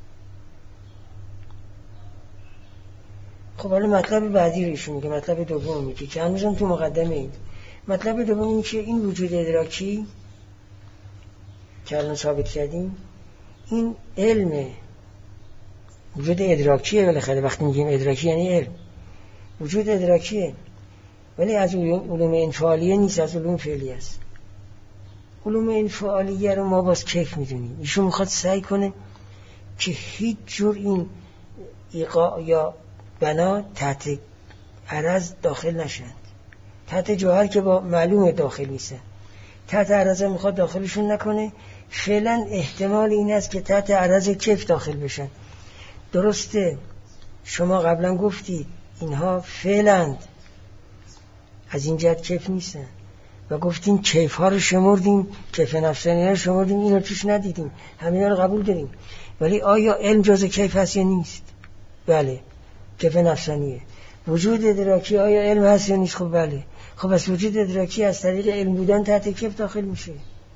خب حالا مطلب بعدی روشون میگه، مطلب دوم میگه که هنوزم تو مقدمه اید. مطلب دوم این که این وجود ادراکی که الان ثابت کردیم، این علم وجود ادراکیه. بالاخره وقتی میگیم ادراکی یعنی علم، وجود ادراکیه، ولی از علوم انفعالیه نیست، از علوم فعلی است. علوم انفعالیه رو ما باز کیف میدونیم. ایشون میخواد سعی کنه که هیچ جور این ایقاع یا بنا تحت عرض داخل نشند، تحت جوهر که با معلوم داخل نیستن، تحت عرض میخواد داخلشون نکنه. فعلا احتمال این است که تحت عرض کیف داخل بشن. درسته شما قبلا گفتید اینها فعلا از این جهت کیف نیستن و گفتیم کیف ها رو شمردیم، کیف نفسانی رو شمردیم، اینو توش ندیدیم، همینا رو قبول داریم. ولی آیا علم جز کیف هست یا نیست؟ بله، کیف نفسانیه. وجود ادراکی آیا علم هست یا نیست؟ خب بله. خب از وجود ادراکی از طریق علم بودن تحت کیف داخل میشه.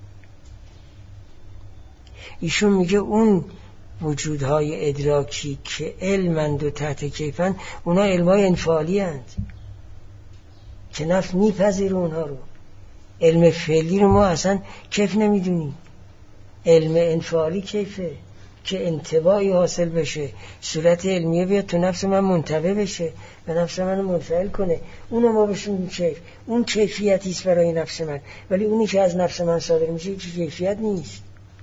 ایشون میگه اون وجودهای ادراکی که علمند و تحت کیفند، اونا علمهای انفعالی هند که نفس میپذیره اونها رو. علم فعلی رو ما اصلا کیف نمیدونیم. علم انفعالی کیفه که انطباعی حاصل بشه، صورت علمیه بیاد تو نفس من منطبع بشه و نفس من منفعل کنه، اونو ما بشون کیف. اون کیفیتیست برای نفس من، ولی اونی که از نفس من صادر میشه هیچ کیفیت نیست.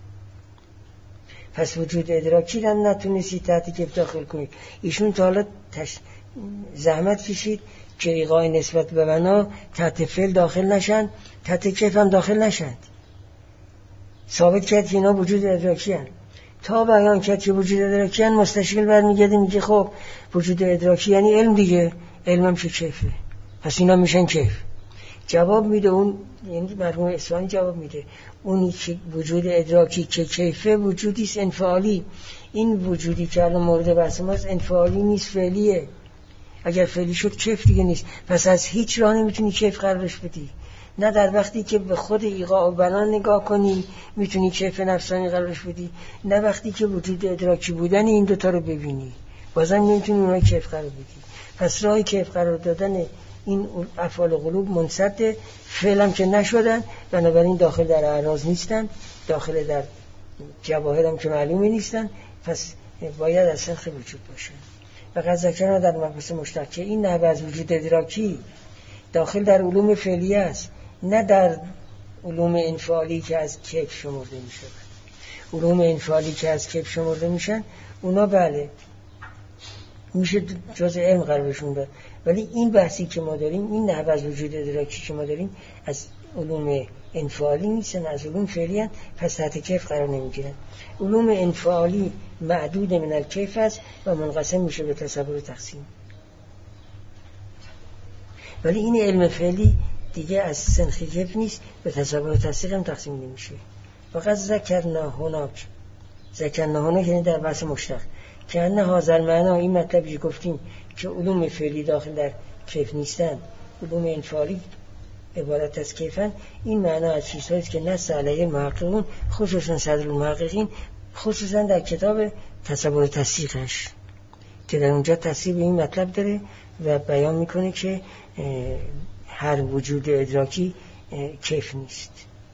پس وجود ادراکی رو نتونستی تحت کیف داخل کنید. ایشون تا حالا زحمت کشید که ایقاع نسبت به بنا تحت فعل داخل نشن، تحت کیف هم داخل نشند. ثابت کرد که اینا وجود ادراکی هن. تا بیان کرد که وجود ادراکی هن، مستشکل برمیگرده میگه خب وجود ادراکی یعنی علم دیگه، علم هم چه کیفه، پس اینا میشن کیف. جواب میده اون، یعنی مرحوم اصفهانی جواب میده، اونی که وجود ادراکی که کیفه وجودی است انفعالی. این وجودی که الان مورد بحث ماست انفعالی نیست، فعلیه. اگر فعلی شد کیف دیگه نیست، پس از هیچ راه نمیتونی کیف قرارش بدی. نه در وقتی که به خود ایقاع و بنا نگاه کنی میتونی کیف نفسانی قرارش بدی، نه وقتی که وجود ادراکی بودن این دوتا رو ببینی بازم نمیتونی اونها کیف قرار بدی. پس راه کیف قرار دادن این افعال قلوب منصد فعلا که نشدن، بنابراین داخل در اعراض نیستن، داخل در جواهر هم که معلومی نیستن، پس باید از سنخ وجود باشن. و قد ذکرنا در مبحث مشترک که این نحوه از وجود ادراکی داخل در علوم فعلی است، نه در علوم انفعالی که از کیف شمرده می شود. علوم انفعالی که از کیف شمرده میشن اونا بله میشه جز علم قرار بشون داد، ولی این بحثی که ما داریم، این نحوه از وجود ادراکی که ما داریم از علوم انفعالی نیستن، از علوم فعلی هستن، پس تحت کیف قرار نمیگیرن. علوم انفعالی معدود من الکیف است و منقسم میشه به تصور تقسیم. ولی این علم فعلی دیگه از سنخ کیف نیست، به تصور و تصدیق هم تقسیم نمیشه. فقط ذکرنا هناک یعنی در بحث مشتق که انه هذا المعنی، این مطلبی گفتیم که علوم فعلی داخل در کیف نیستن، علوم انفعالی عبارت از کیفن، این معنا از چیزهایی که نص علیه محققون خصوصا صدر المحققین، خصوصا در کتاب تصور و تصدیقش که در اونجا تصریح به این مطلب داره و بیان میکنه که هر وجود ادراکی کیف نیست.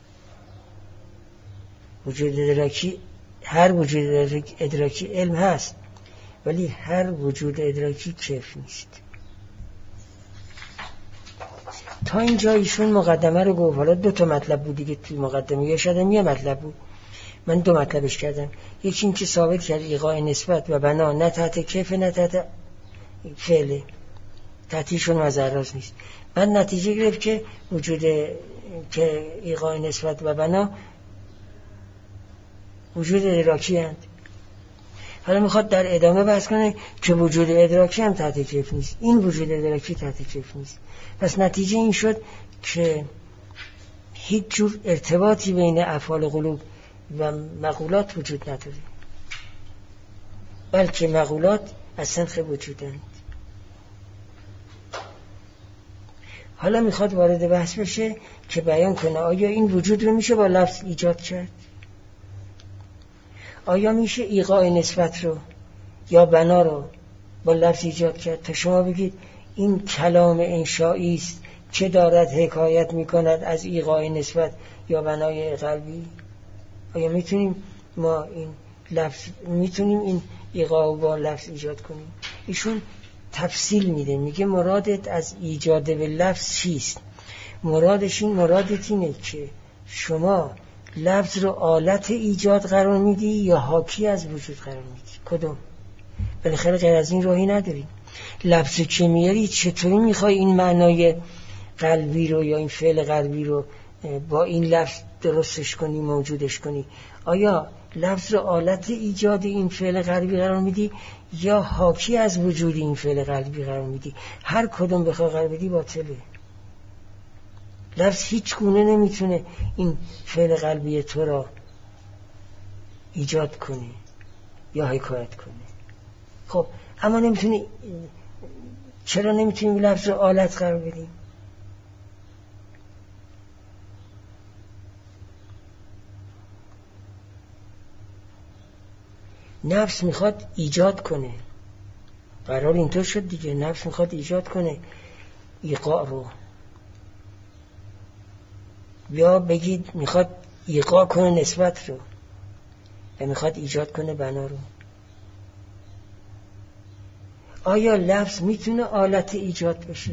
هر وجود ادراکی علم هست، ولی هر وجود ادراکی کیف نیست. تا اینجا ایشون مقدمه رو گفت. حالا 2 مطلب بود دیگه توی مقدمه، یا شاید یه مطلب بود، من 2 مطلبش کردم. یکی این که ثابت کرد ایقاع نسبت و بنا نه تحت کیف نه تحت فعله، تحتیشون مزراز نیست. من نتیجه گرفت که که ایقاع نسبت و بنا وجود ادراکی هست. حالا میخواد در ادامه بحث کنه که وجود ادراکی هم تحت کیف نیست، این وجود ادراکی تحت کیف نیست. پس نتیجه این شد که هیچ جور ارتباطی بین افعال قلوب و مقولات وجود نداره، بلکه مقولات از سنخ وجودند. حالا میخواد وارد بحث بشه که بیان کنه آیا این وجود رو میشه با لفظ ایجاد کرد؟ آیا میشه ایقاع نسبت رو یا بنا رو با لفظ ایجاد کرد؟ تا شما بگید این کلام انشایی است که دارد حکایت میکند از ایقاع نسبت یا بنای قلبی. آیا میتونیم ما این ایقاع با لفظ ایجاد کنیم؟ ایشون تفصیل میده، میگه مرادت از ایجاد به لفظ چیست؟ مرادت اینه که شما لفظ رو آلت ایجاد قرار میدی یا حاکی از وجود قرار میدی؟ کدوم؟ بالاخره غیر از این راهی نداری. لفظ که میاری چطوری میخوای این معنای قلبی رو یا این فعل قلبی رو با این لفظ درستش کنی، موجودش کنی؟ آیا لفظ رو آلت ایجاد این فعل قلبی قرار میدی یا حاکی از وجود این فعل قلبی قرار میدی؟ هر کدوم بخوای قرار بدی باطله. لفظ هیچ گونه نمیتونه این فعل قلبی تو را ایجاد کنه یا حکایت کنه. خب اما نمیتونی، چرا نمیتونیم لفظ رو آلت قرار بدیم؟ نفس میخواد ایجاد کنه، قرار اینطور شد دیگه، نفس میخواد ایجاد کنه ایقاع رو، یا بگید میخواد ایقاع کنه نسبت رو و میخواد ایجاد کنه بنا رو. آیا لفظ میتونه آلت ایجاد بشه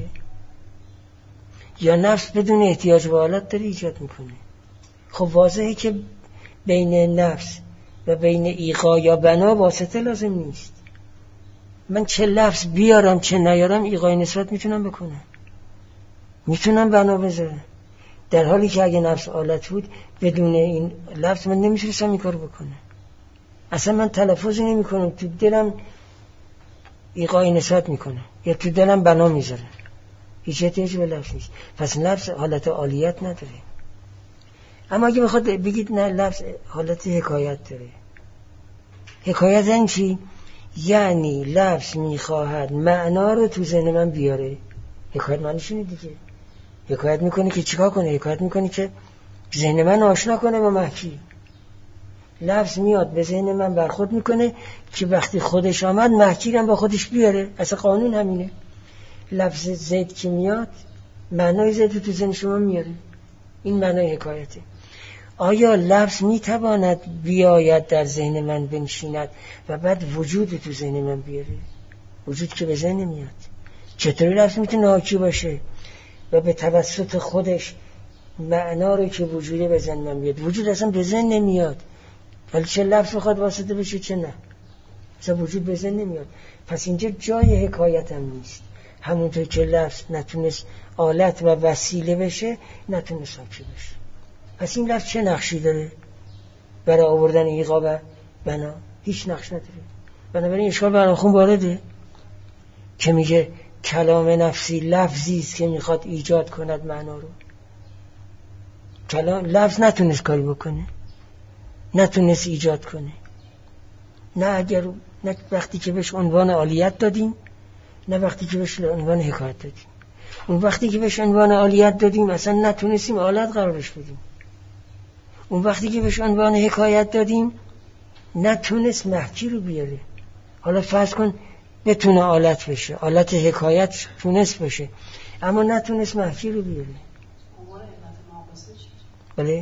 یا نفس بدون احتیاج به آلت داره ایجاد میکنه؟ خب واضحه که بین نفس و بین ایقاع یا بنا واسطه لازم نیست. من چه لفظ بیارم چه نیارم ایقاع نسبت میتونم بکنم، میتونم بنا بذارم، در حالی که اگه نفس آلت بود بدون این لفظ من نمیتونستم این کار بکنم. اصلا من تلفظی نمی کنم، تو دلم ایقاع نسبت میکنم یا تو دلم بنا میذارم، هیچ احتیاجی به لفظ نیست. پس لفظ حالت عالیت نداره. اما اگه بخواد بگید نه لفظ حالت حکایت داره. حکایت یعنی چی؟ یعنی لفظ میخواهد معنا رو تو ذهن من بیاره. حکایت معنیشونه دیگه. حکایت میکنه که چیکار کنه؟ حکایت میکنه که ذهن من آشنا کنه با محکی. لفظ میاد به ذهن من برخورد میکنه که وقتی خودش آمد محکی رو با خودش بیاره. اصلا قانون همینه. لفظ زید که میاد معنای زید تو ذهن شما میاره. این معنای حکایته. آیا لفظ میتواند بیاید در ذهن من بنشیند و بعد وجود تو ذهن من بیاره؟ وجود که به ذهن میاد. چطوری لفظ میتونه حاکی باشه و به توسط خودش معنا رو که وجوده به ذهن من بیاد؟ وجود اصلا به ذهن نمیاد، ولی چه لفظ بخواد واسطه بشه چه نه، اصلا وجود به ذهن نمیاد. پس اینجا جای حکایت هم نیست. همونطور که لفظ نتونست آلت و وسیله بشه نتونست حاکی بشه. پس این لفظ چه نقشی داره برای آوردن ایقاع و بنا؟ هیچ نقش نداره. بنابراین اشکال برای خون وارده که میگه کلام نفسی لفظی است که میخواد ایجاد کند معنا رو. کلام لفظ نتونست کاری بکنه، نتونست ایجاد کنه. نه وقتی که بهش عنوان عالیت دادیم، نه وقتی که بهش عنوان حکایت دادیم. اون وقتی که بهش عنوان عالیت دادیم اصلا نتونستیم آلت قرارش بدیم. اون وقتی که بهش عنوان حکایت دادیم نتونست محکی رو بیاره. حالا فرض کن بتونه آلت بشه، آلت حکایت تونست بشه، اما نتونست محکی رو بیاره. بله؟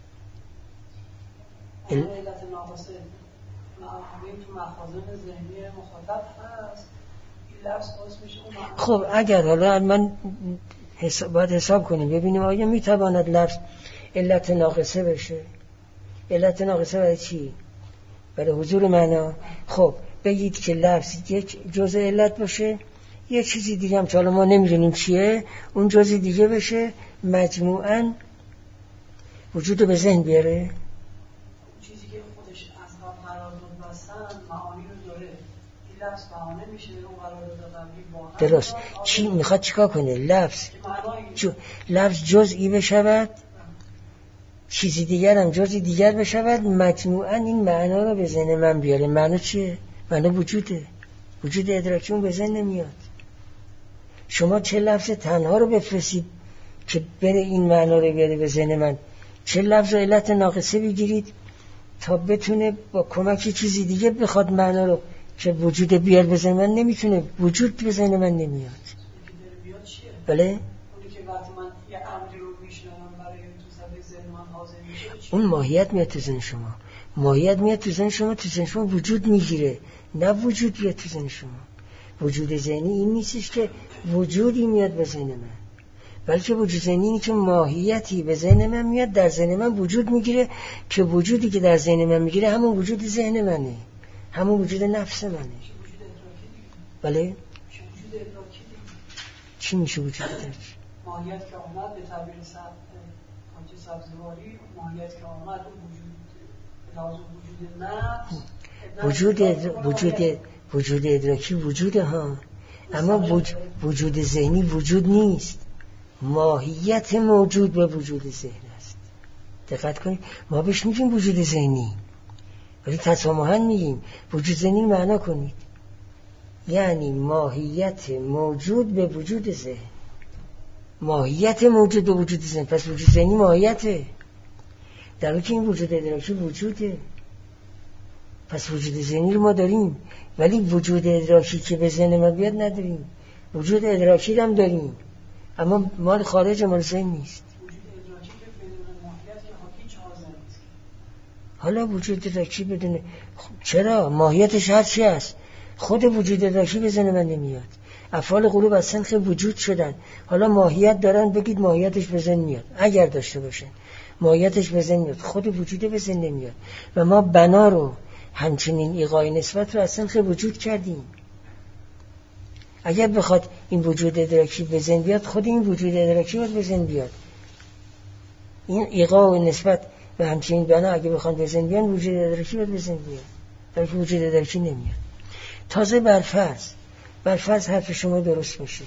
علت ناقصه معلومه تو مخازن ذهنی مخاطب هست، این لفظ باعث میشه اون معنی. خب اگر حالا من باید حساب کنیم ببینیم آیا میتواند لفظ علت ناقصه بشه. علت ناقصه برای چی؟ برای حضور معنا. خب بگید که لفظ یک جزء علت باشه، یه چیزی دیگه هم حالا ما نمیدونیم چیه، اون جزء دیگه بشه، مجموعاً وجود به ذهن بیاره. چیزی که خودش اصلا قرارداد بستن معانی رو داره، این لفظ بهانه میشه اون قرارداد قبلی با هم. درست. چی میخواد چیکار کنه؟ لفظ جزئی بشود، چیزی دیگر هم جزئی دیگر بشود، مجموعاً این معنا رو به ذهن من بیاره. معنا چیه؟ معنا وجوده. وجود ادراکی اون به ذهن نمیاد. شما چه لفظ تنها رو بفرستید که بره این معنا رو بیاره به ذهن من، چه لفظ و علت ناقصه بگیرید تا بتونه با کمک چیزی دیگه بخواد معنا رو که وجود بیار به ذهن من، نمیتونه. وجود به ذهن من نمیاد. بله؟ اونی که وقتی من یه امری رو میشنوم برای تو سبیل ذهن من حاضر میشه، اون ماهیت میاد تو ذهن شما. ماهیت میاد تو ذهن شما، تو ذهن شما وجود میگیره، نه وجود بیاد تو ذهن شما. وجود ذهنی این نیستش که وجودی میاد به ذهن من، بلکه وجود ذهنی اینه که ماهیتی به ذهن من میاد، در ذهن من وجود میگیره، که وجودی که در ذهن من میگیره همون وجود ذهن منه، همون وجود نفس منه. بله؟ چی میشه وجود ادراکی؟ ماهیت که آمد به تعبیر سبزواری، ماهیت که آمد اون وجود ادراکی وجوده ها، اما وجود ذهنی وجود نیست. ماهیت موجود به وجود ذهن است. دقت کنید، ما بهش میگیم وجود ذهنی، ولی تسامحاً میگیم وجود ذهنی. معنا کنید یعنی ماهیت موجود به وجود ذهن. ماهیت موجود به وجود ذهن، پس وجود ذهنی ماهیته، در حالی که این وجود ادراکی وجوده. پس وجود ذهنی رو ما داریم، ولی وجود ادراکی که به ذهن ما بیاد نداریم. وجود ادراکی هم داریم، اما مال خارج، مال ذهن نیست. حالا وجود ادراکی بدون چرا؟ ماهیتش هر چی هست. خود وجود ادراکی به ذهن من نمیاد. افعال قلوب از سنخ وجود شدن، حالا ماهیت دارن، بگید ماهیتش به ذهن میاد. اگر داشته باشن ماهیتش به ذهن میاد، خود وجود به ذهن نمیاد. و ما بنا رو همچنین ایقای نسبت رو از سنخ وجود کردیم. اگر بخواد این وجود ادراکی به ذهن بیاد، خود این وجود ادراکی باید به ذهن بیاد. این ایقا و نسبت و همچنین بنا اگه بخواد به ذهن بیان، وجود ادراکی باید به ذهن بیاد، بلکه وجود ادراکی نمیاد. تازه برفرض حرف شما درست باشه،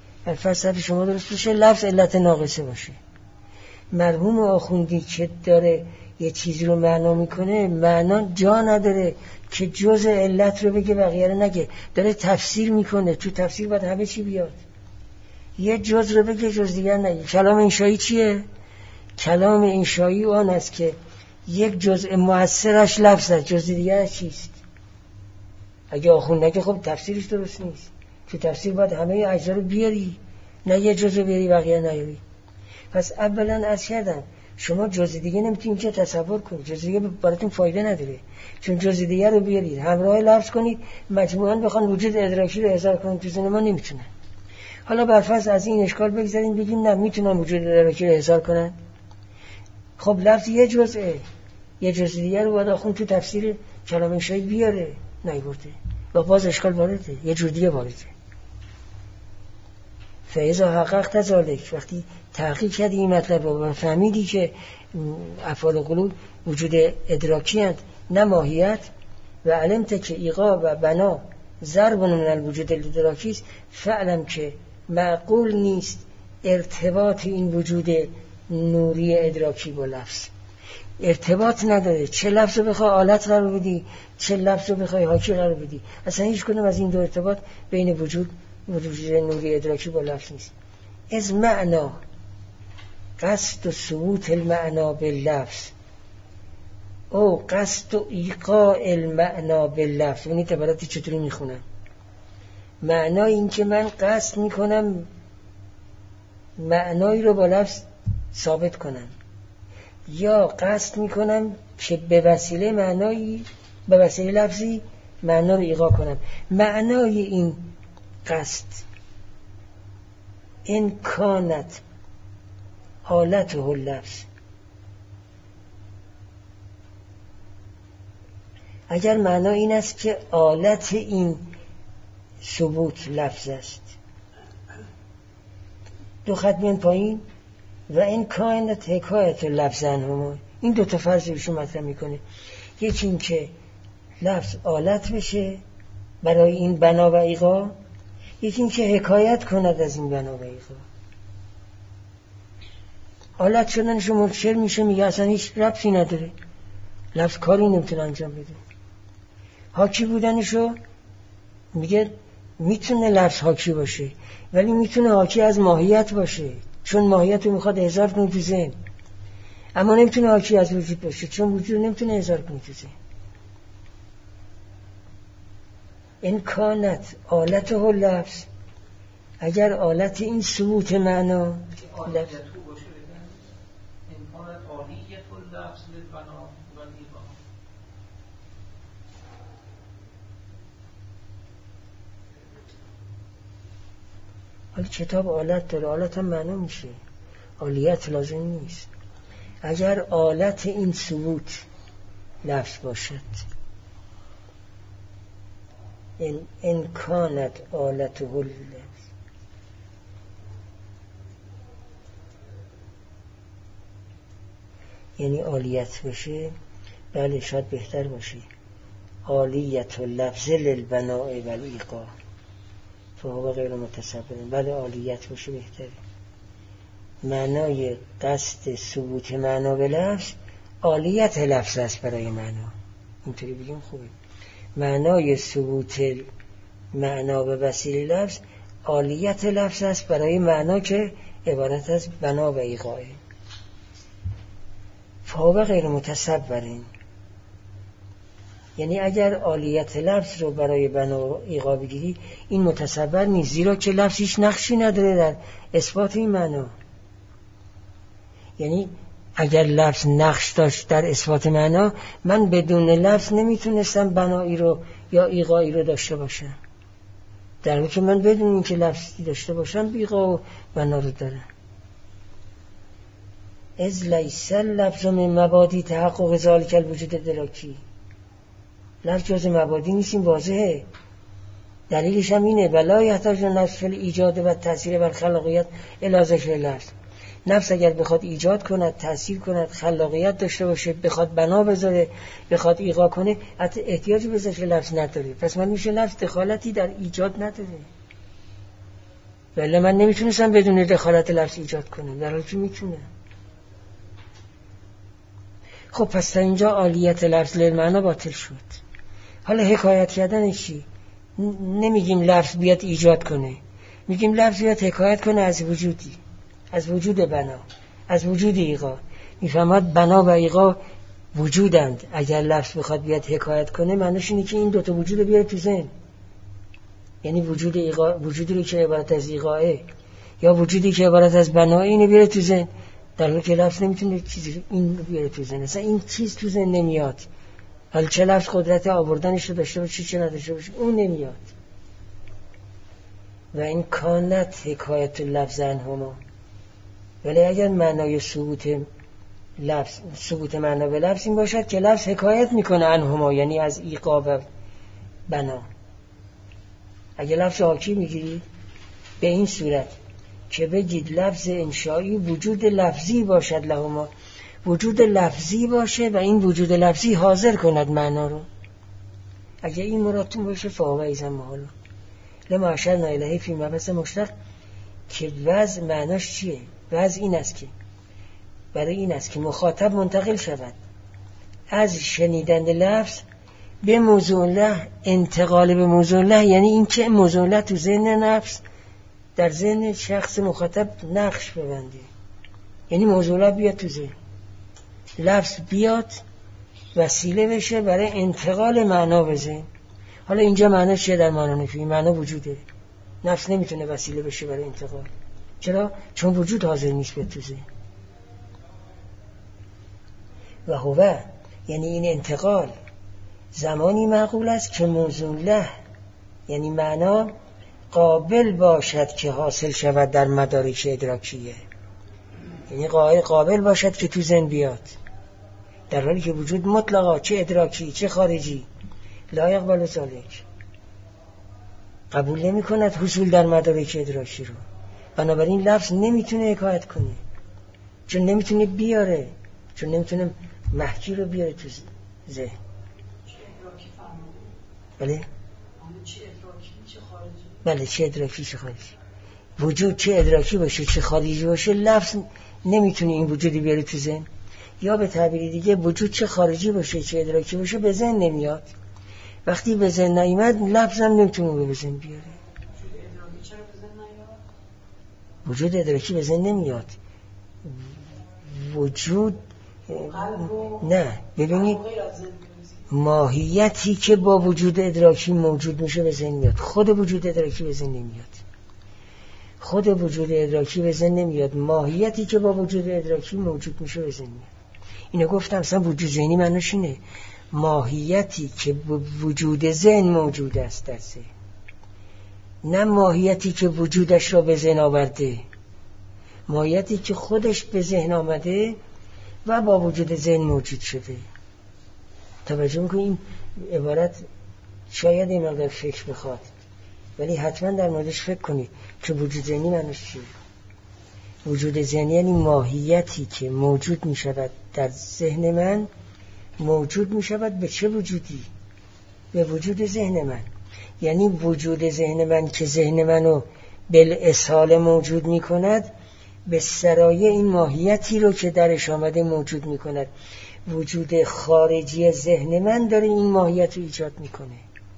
لفظ علت ناقصه باشه. مرحوم آخوندی که داره یه چیزی رو معنا میکنه، معنا جا نداره که جز علت رو بگه بقیه رو نگه. داره تفسیر میکنه، تو تفسیر باید همه چی بیاد. یه جز رو بگه جز دیگر نگه. کلام انشایی چیه؟ کلام انشایی آن است که یک جزء مؤثرش لفظ است، جز دیگر چیست؟ اگه آخوند نگه خب تفسیرش درست نیست. تو تفسیر باید همه اجزا رو بیاری، نه یه جز رو بیاری بقیه نیاری. پس اولا عرض کردم شما جز دیگه نمیتونید که تصور کنید، جز دیگه براتون فایده نداره، چون جز دیگه رو بیارید همراه لفظ کنید، مجموعاً بخوان وجود ادراکی رو اظهار کنید تو ذهن ما نمیتونن. حالا برفرض از این اشکال بگذاریم، بگیم نه میتونن وجود ادراکی رو اظهار کنن. خب لفظ یه جزءه، یه جز دیگه رو باید آخوند تو تفسیر کلام انشایی بیاره، نیورده و باز اشکال وارده، یه جور دیگه وارده. فاذا حققت ذلک، وقتی تحقیق کردی این مطلب و فهمیدی که افعال قلوب وجود ادراکی هست نه ماهیت، و علمت که ایقا و بنا ضرب من الوجود الادراکی است، فعلم که معقول نیست ارتباط این وجود نوری ادراکی با لفظ. ارتباط نداره. چه لفظ رو بخوای آلت قرار بدی، چه لفظ رو بخوای حاکی قرار بدی، اصلا هیچ کدوم از این دو ارتباط بین وجود نوری ادراکی با لفظ نیست. از معنا قصد و ثبوت المعنا باللفظ او قصد و ایقاع المعنا باللفظ. ببینید عبارتی چطوری میخونم. معنا این که من قصد میکنم معنایی رو با لفظ ثابت کنم، یا قصد میکنم که به وسیله معنایی، به وسیله لفظی معنا رو ایقاع کنم. معنای این قصد این کانت حالته اللفظ، اگر معنا این است که آلت این ثبوت لفظ است، دو خط میان پایین، و این کانت حکایت لفظ عنهما. این دو تا فرض ایشون مطرح میکنه. یکی این که لفظ آلت بشه برای این بنا و ایقاع، یکی این که حکایت کند از این بنا و ایقاع. آلت شدنشو منتشر میشه، میگه اصلا هیچ ربطی نداره، لفظ کاری نمیتونه انجام بده. حاکی بودنشو میگه میتونه لفظ حاکی باشه، ولی میتونه حاکی از ماهیت باشه، چون ماهیت رو میخواد احضار کنه تو ذهن، اما نمیتونه حاکی از وجود باشه، چون وجود نمیتونه احضار کنه تو ذهن. این کانت آلته اللفظ، اگر آلت این ثبوت معنا لفظ حالا کتاب آلت داره، آلت هم معنا میشه، آلیت لازم نیست. اگر آلت این ثبوت لفظ باشد، این کانت آلته اللفظ، یعنی آلیت باشه، بله شاید بهتر باشه. آلیت اللفظ للبناء والایقاع فهو غیر متصبر. بله آلیت باشه بهتره. معنای قصد ثبوت معنا به لفظ آلیت لفظ است برای معنا، اینطوری بگیم خوبه. معنای ثبوت معنا به وسیله لفظ آلیت لفظ است برای معنا که عبارت از بنا و ایقاعه. فهو غیر متصبرین، یعنی اگر آلیت لفظ رو برای بنا و ایقاع بگیری این متصور نیست، زیرا که لفظ هیچ نقشی نداره در اثبات این معنا. یعنی اگر لفظ نقش داشت در اثبات معنا، من بدون لفظ نمیتونستم بنایی رو یا ایقاعی رو داشته باشم، در حالی که من بدون اینکه لفظی داشته باشم ایقاع و بنا رو دارم. از لیس اللفظ من مبادی تحقق ذلک الوجود الادراکی، لفظ جز مبادی نیست، این واضحه. دلیلش هم اینه ولا یحتاج النفس فی الایجاد و تأثیر بر خلاقیت الی ذکر لفظ. نفس اگر بخواد ایجاد کند، تأثیر کند، خلاقیت داشته باشه، بخواد بنا بذاره، بخواد ایقاع کنه، احتیاجی به ذکر لفظ نداره. پس من میشه لفظ دخالتی در ایجاد نداره، ولی من نمیتونستم بدون دخالت لفظ ایجاد کنم، در حالی که میتونم. خب پس تا اینجا آلیت لفظ للمعنا باطل شد. حالا حکایت کردن چی؟ نمیگیم لفظ بیاد ایجاد کنه، میگیم لفظ بیاد حکایت کنه از وجودی، از وجود بنا، از وجود ایقاع. میفهمد بنا و ایقاع وجودند. اگر لفظ بخواد بیاد حکایت کنه معنیش اینه که این دوتا وجود رو بیاره تو ذهن، یعنی وجود ایقاع، وجودی رو که عبارت از ایقاعه یا وجودی که عبارت از بناه، اینو بیاره تو ذهن، در حالی که لفظ نمیتونه چیزی این رو بیاره تو ذهن. اصلا این چیز تو ذهن نمیاد. حالا چه لفظ قدرت آوردنش رو داشته باشه چه نداشته باشه اون نمیاد. و این کانت حکایت لفظ عنهما. ولی اگر معنای ثبوت لفظ، ثبوت معنا به لفظ این باشد که لفظ حکایت میکنه عنهما، یعنی از ایقاع و بنا. اگر لفظ حاکی میگیری به این صورت که بگید لفظ انشایی وجود لفظی باشد لهما، وجود لفظی باشه و این وجود لفظی حاضر کند معنا رو. اگه این مرادتون باشه فهو ایزن محالا. لما اشرنا الیه فی مبحث مشتق که وضع معناش چیه؟ وضع این است که برای این است که مخاطب منتقل شود از شنیدن لفظ به موضوع له. انتقال به موضوع له یعنی این که موضوع له تو ذهن نفس در ذهن شخص مخاطب نقش ببنده، یعنی موضوع له بیاد تو ذهن، لفظ بیاد وسیله بشه برای انتقال معنا به ذهن. حالا اینجا معناش چیه در معنا نفی؟ معنا وجوده، نفس نمیتونه وسیله بشه برای انتقال. چرا؟ چون وجود حاضر نیست به تو ذهن. و هو یعنی این انتقال زمانی معقول است که موضوع له یعنی معنا قابل باشد که حاصل شود در مدارک ادراکیه، یعنی قابل باشد که تو ذهن بیاد، در حالی که وجود مطلقا چه ادراکی چه خارجی لا یقبل ذلک، قبول نمی کند حصول در مدارک ادراکی رو. بنابراین لفظ نمیتونه حکایت کنه، چون نمیتونه بیاره، چون نمیتونه محکی رو بیاره تو ذهن. بله؟ بله چه ادراکی چه خارجی. وجود چه ادراکی باشه چه خارجی باشه لفظ نمیتونه این وجودی بیاره تو ذهن. یا به تعبیر دیگه وجود چه خارجی باشه چه ادراکی باشه به ذهن نمیاد. وقتی به ذهن نیامد لفظ هم نمیتونه به ذهن بیاره. وجود ادراکی به ذهن نمیاد. وجود نه ببینید ماهیتی که با وجود ادراکی موجود میشه به ذهن میاد. خود وجود ادراکی به ذهن نمیاد. خود وجود ادراکی به ذهن نمیاد. ماهیتی که با وجود ادراکی موجود میشه به ذهن میاد. اینو گفتم اصلا وجود ذهنی معناش اینه ماهیتی که با وجود ذهن موجود است در ذهن، نه ماهیتی که وجودش را به ذهن آورده، ماهیتی که خودش به ذهن آمده و با وجود ذهن موجود شده. توجه میکنید این عبارت شاید این مقدار فکر بخواد، ولی حتما در موردش فکر کنید که وجود ذهنی معنیش چیه. وجود ذهنی یعنی ماهیتی که موجود می شود در ذهن من، موجود می شود به چه وجودی؟ به وجود ذهن من. یعنی وجود ذهن من که ذهن منو بالاصاله موجود می کند به سرایه این ماهیتی رو که درش آمده موجود می کند. وجود خارجی ذهن من داره این ماهیت رو ایجاد می کنه،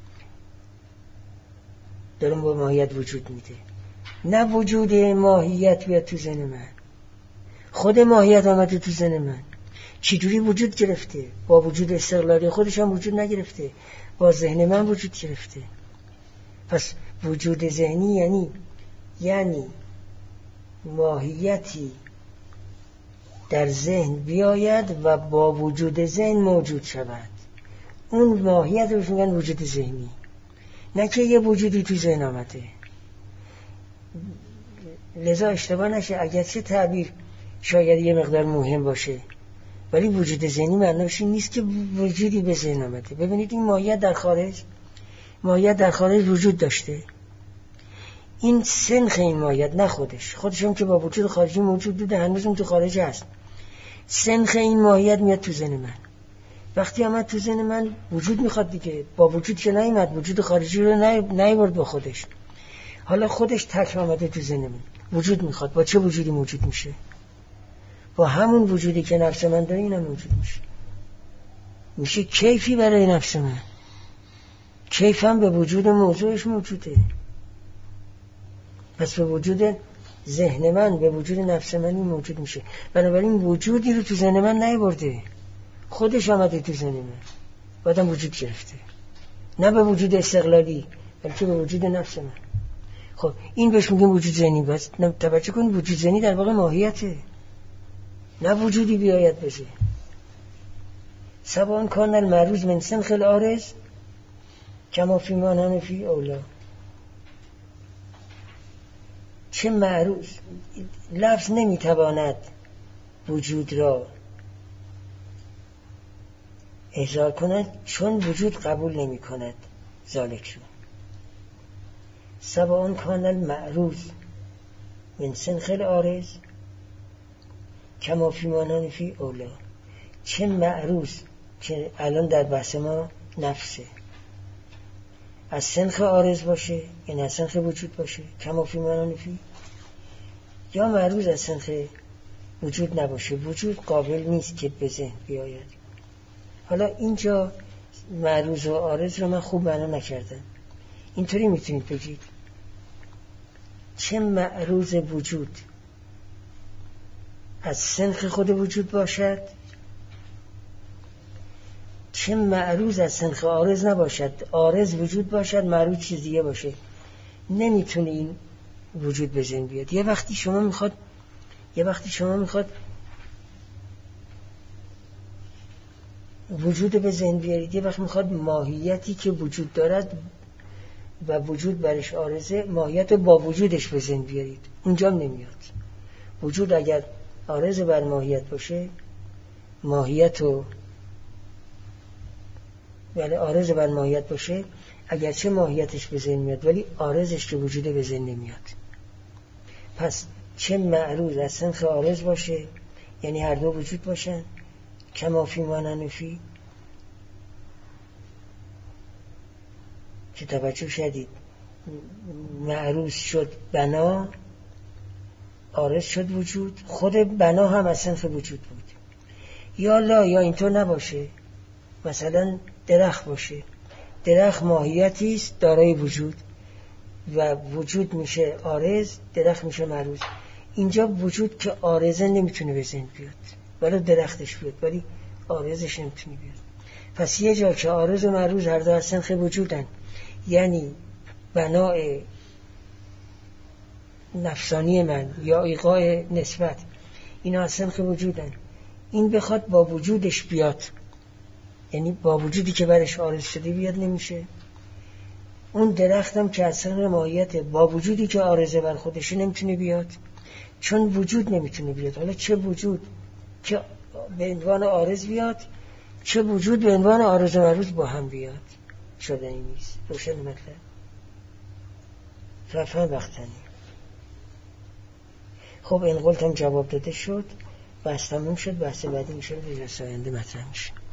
داره با ماهیت وجود میده. نه وجود ماهیت بیاد تو ذهن من، خود ماهیت آمده تو ذهن من. چجوری وجود گرفته؟ با وجود استقلالی خودش هم وجود نگرفته، با ذهن من وجود گرفته. پس وجود ذهنی یعنی ماهیتی در ذهن بیاید و با وجود ذهن موجود شود. اون ماهیت رو میگن وجود ذهنی، نه که یه وجودی تو ذهن آمده. لذا اشتباه نشه، اگرچه تعبیر شاید یه مقدار مهم باشه، ولی وجود ذهنی معناش این نیست که وجودی به ذهن آمده. ببینید این ماهیت در خارج وجود داشته. این سنخ این ماهیت، نه خودش هم که با وجود خارجی موجود بوده، هنوز اون تو خارج هست. سنخ این ماهیت میاد تو ذهن من. وقتی آمد تو ذهن من وجود میخواد دیگه، با وجود که نیامد، وجود خارجی رو نیورد با خودش. حالا خودش تک آمده تو ذهن من، وجود میخواد. با چه وجودی موجود میشه؟ با همون وجودی که نفس من داره اینم موجود میشه کیفی برای نفس من. کیف هم به وجود موضوعش موجوده. پس به وجود ذهن من، به وجود نفس من این موجود میشه. بنابراین وجودی رو تو ذهن من نیورده، خودش آمده تو ذهن من، بعدم وجود گرفته. نه به وجود استقلالی، بلکه به وجود نفس من. خب این بهش میگیم وجود ذهنی. بس توجه کنید وجود ذهنی در واقع ماهیته، نه وجودی بیاید بشه. سواء کان المعروض من سنخ العارض کما فی مانن فی اولا. چه معروض لفظ نمیتواند وجود را اظهار کند چون وجود قبول نمی کند ذالک شو. سواء کان المعروض من سنخ العارض کما فی مانن فی اولا. چه معروض که الان در بحث ما نفسه، از سنخ عارض باشه، یعنی از سنخ وجود باشه، کما فی معنا نفی، یا معروض از سنخ وجود نباشه، وجود قابل نیست که به ذهن بیاید. حالا اینجا معروض و عارض رو من خوب معنا نکردم. اینطوری میتونید بگید چه معروض وجود از سنخ خود وجود باشد، چه معروض از سنخ عارض نباشد، عارض وجود باشد معروض چیز دیگه باشه، نمیتونه این وجود به ذهن بیاد. یه وقتی شما میخواد وجود به ذهن بیارید، یه وقت میخواد ماهیتی که وجود دارد و وجود برش عارضه، ماهیت رو با وجودش به ذهن بیارید، اونجا نمیاد. وجود اگر عارض بر ماهیت باشه، ماهیت رو ولی عارض بر ماهیت باشه، اگرچه ماهیتش به ذهن میاد ولی عارضش که وجوده به ذهن نمیاد. پس چه معروض از سنخ عارض باشه، یعنی هر دو وجود باشن، کما فی معنا نفی، که توجه شدید معروض شد بنا، عارض شد وجود، خود بنا هم از سنخ وجود بود. یا لا، یا اینطور نباشه، مثلا درخت باشه، درخت ماهیتی است دارای وجود و وجود میشه عارض، درخت میشه معروض. اینجا وجود که عارضه نمیتونه به ذهن بیاد، ولی درختش بیاد، ولی عارضش نمیتونه بیاد. پس یه جا که عارض و معروض هر دو از سنخ وجودن، یعنی بنای نفسانی من یا ایقاع نسبت، اینا از سنخ وجودن، این بخواد با وجودش بیاد، یعنی با وجودی که برش عارض شده بیاد، نمیشه. اون درختم که از سنخ ماهیت با وجودی که عارضه بر خودش نمیتونه بیاد، چون وجود نمیتونه بیاد. حالا چه وجود که به عنوان عارض بیاد، چه وجود به عنوان عارض و معروض با هم بیاد، شده این نیست. روشن مطلب فهم وقتنی. خب این قلت هم جواب داده شد، بحث تموم شد. بحث بعدی میشه به جلسه آینده مطرح میشه.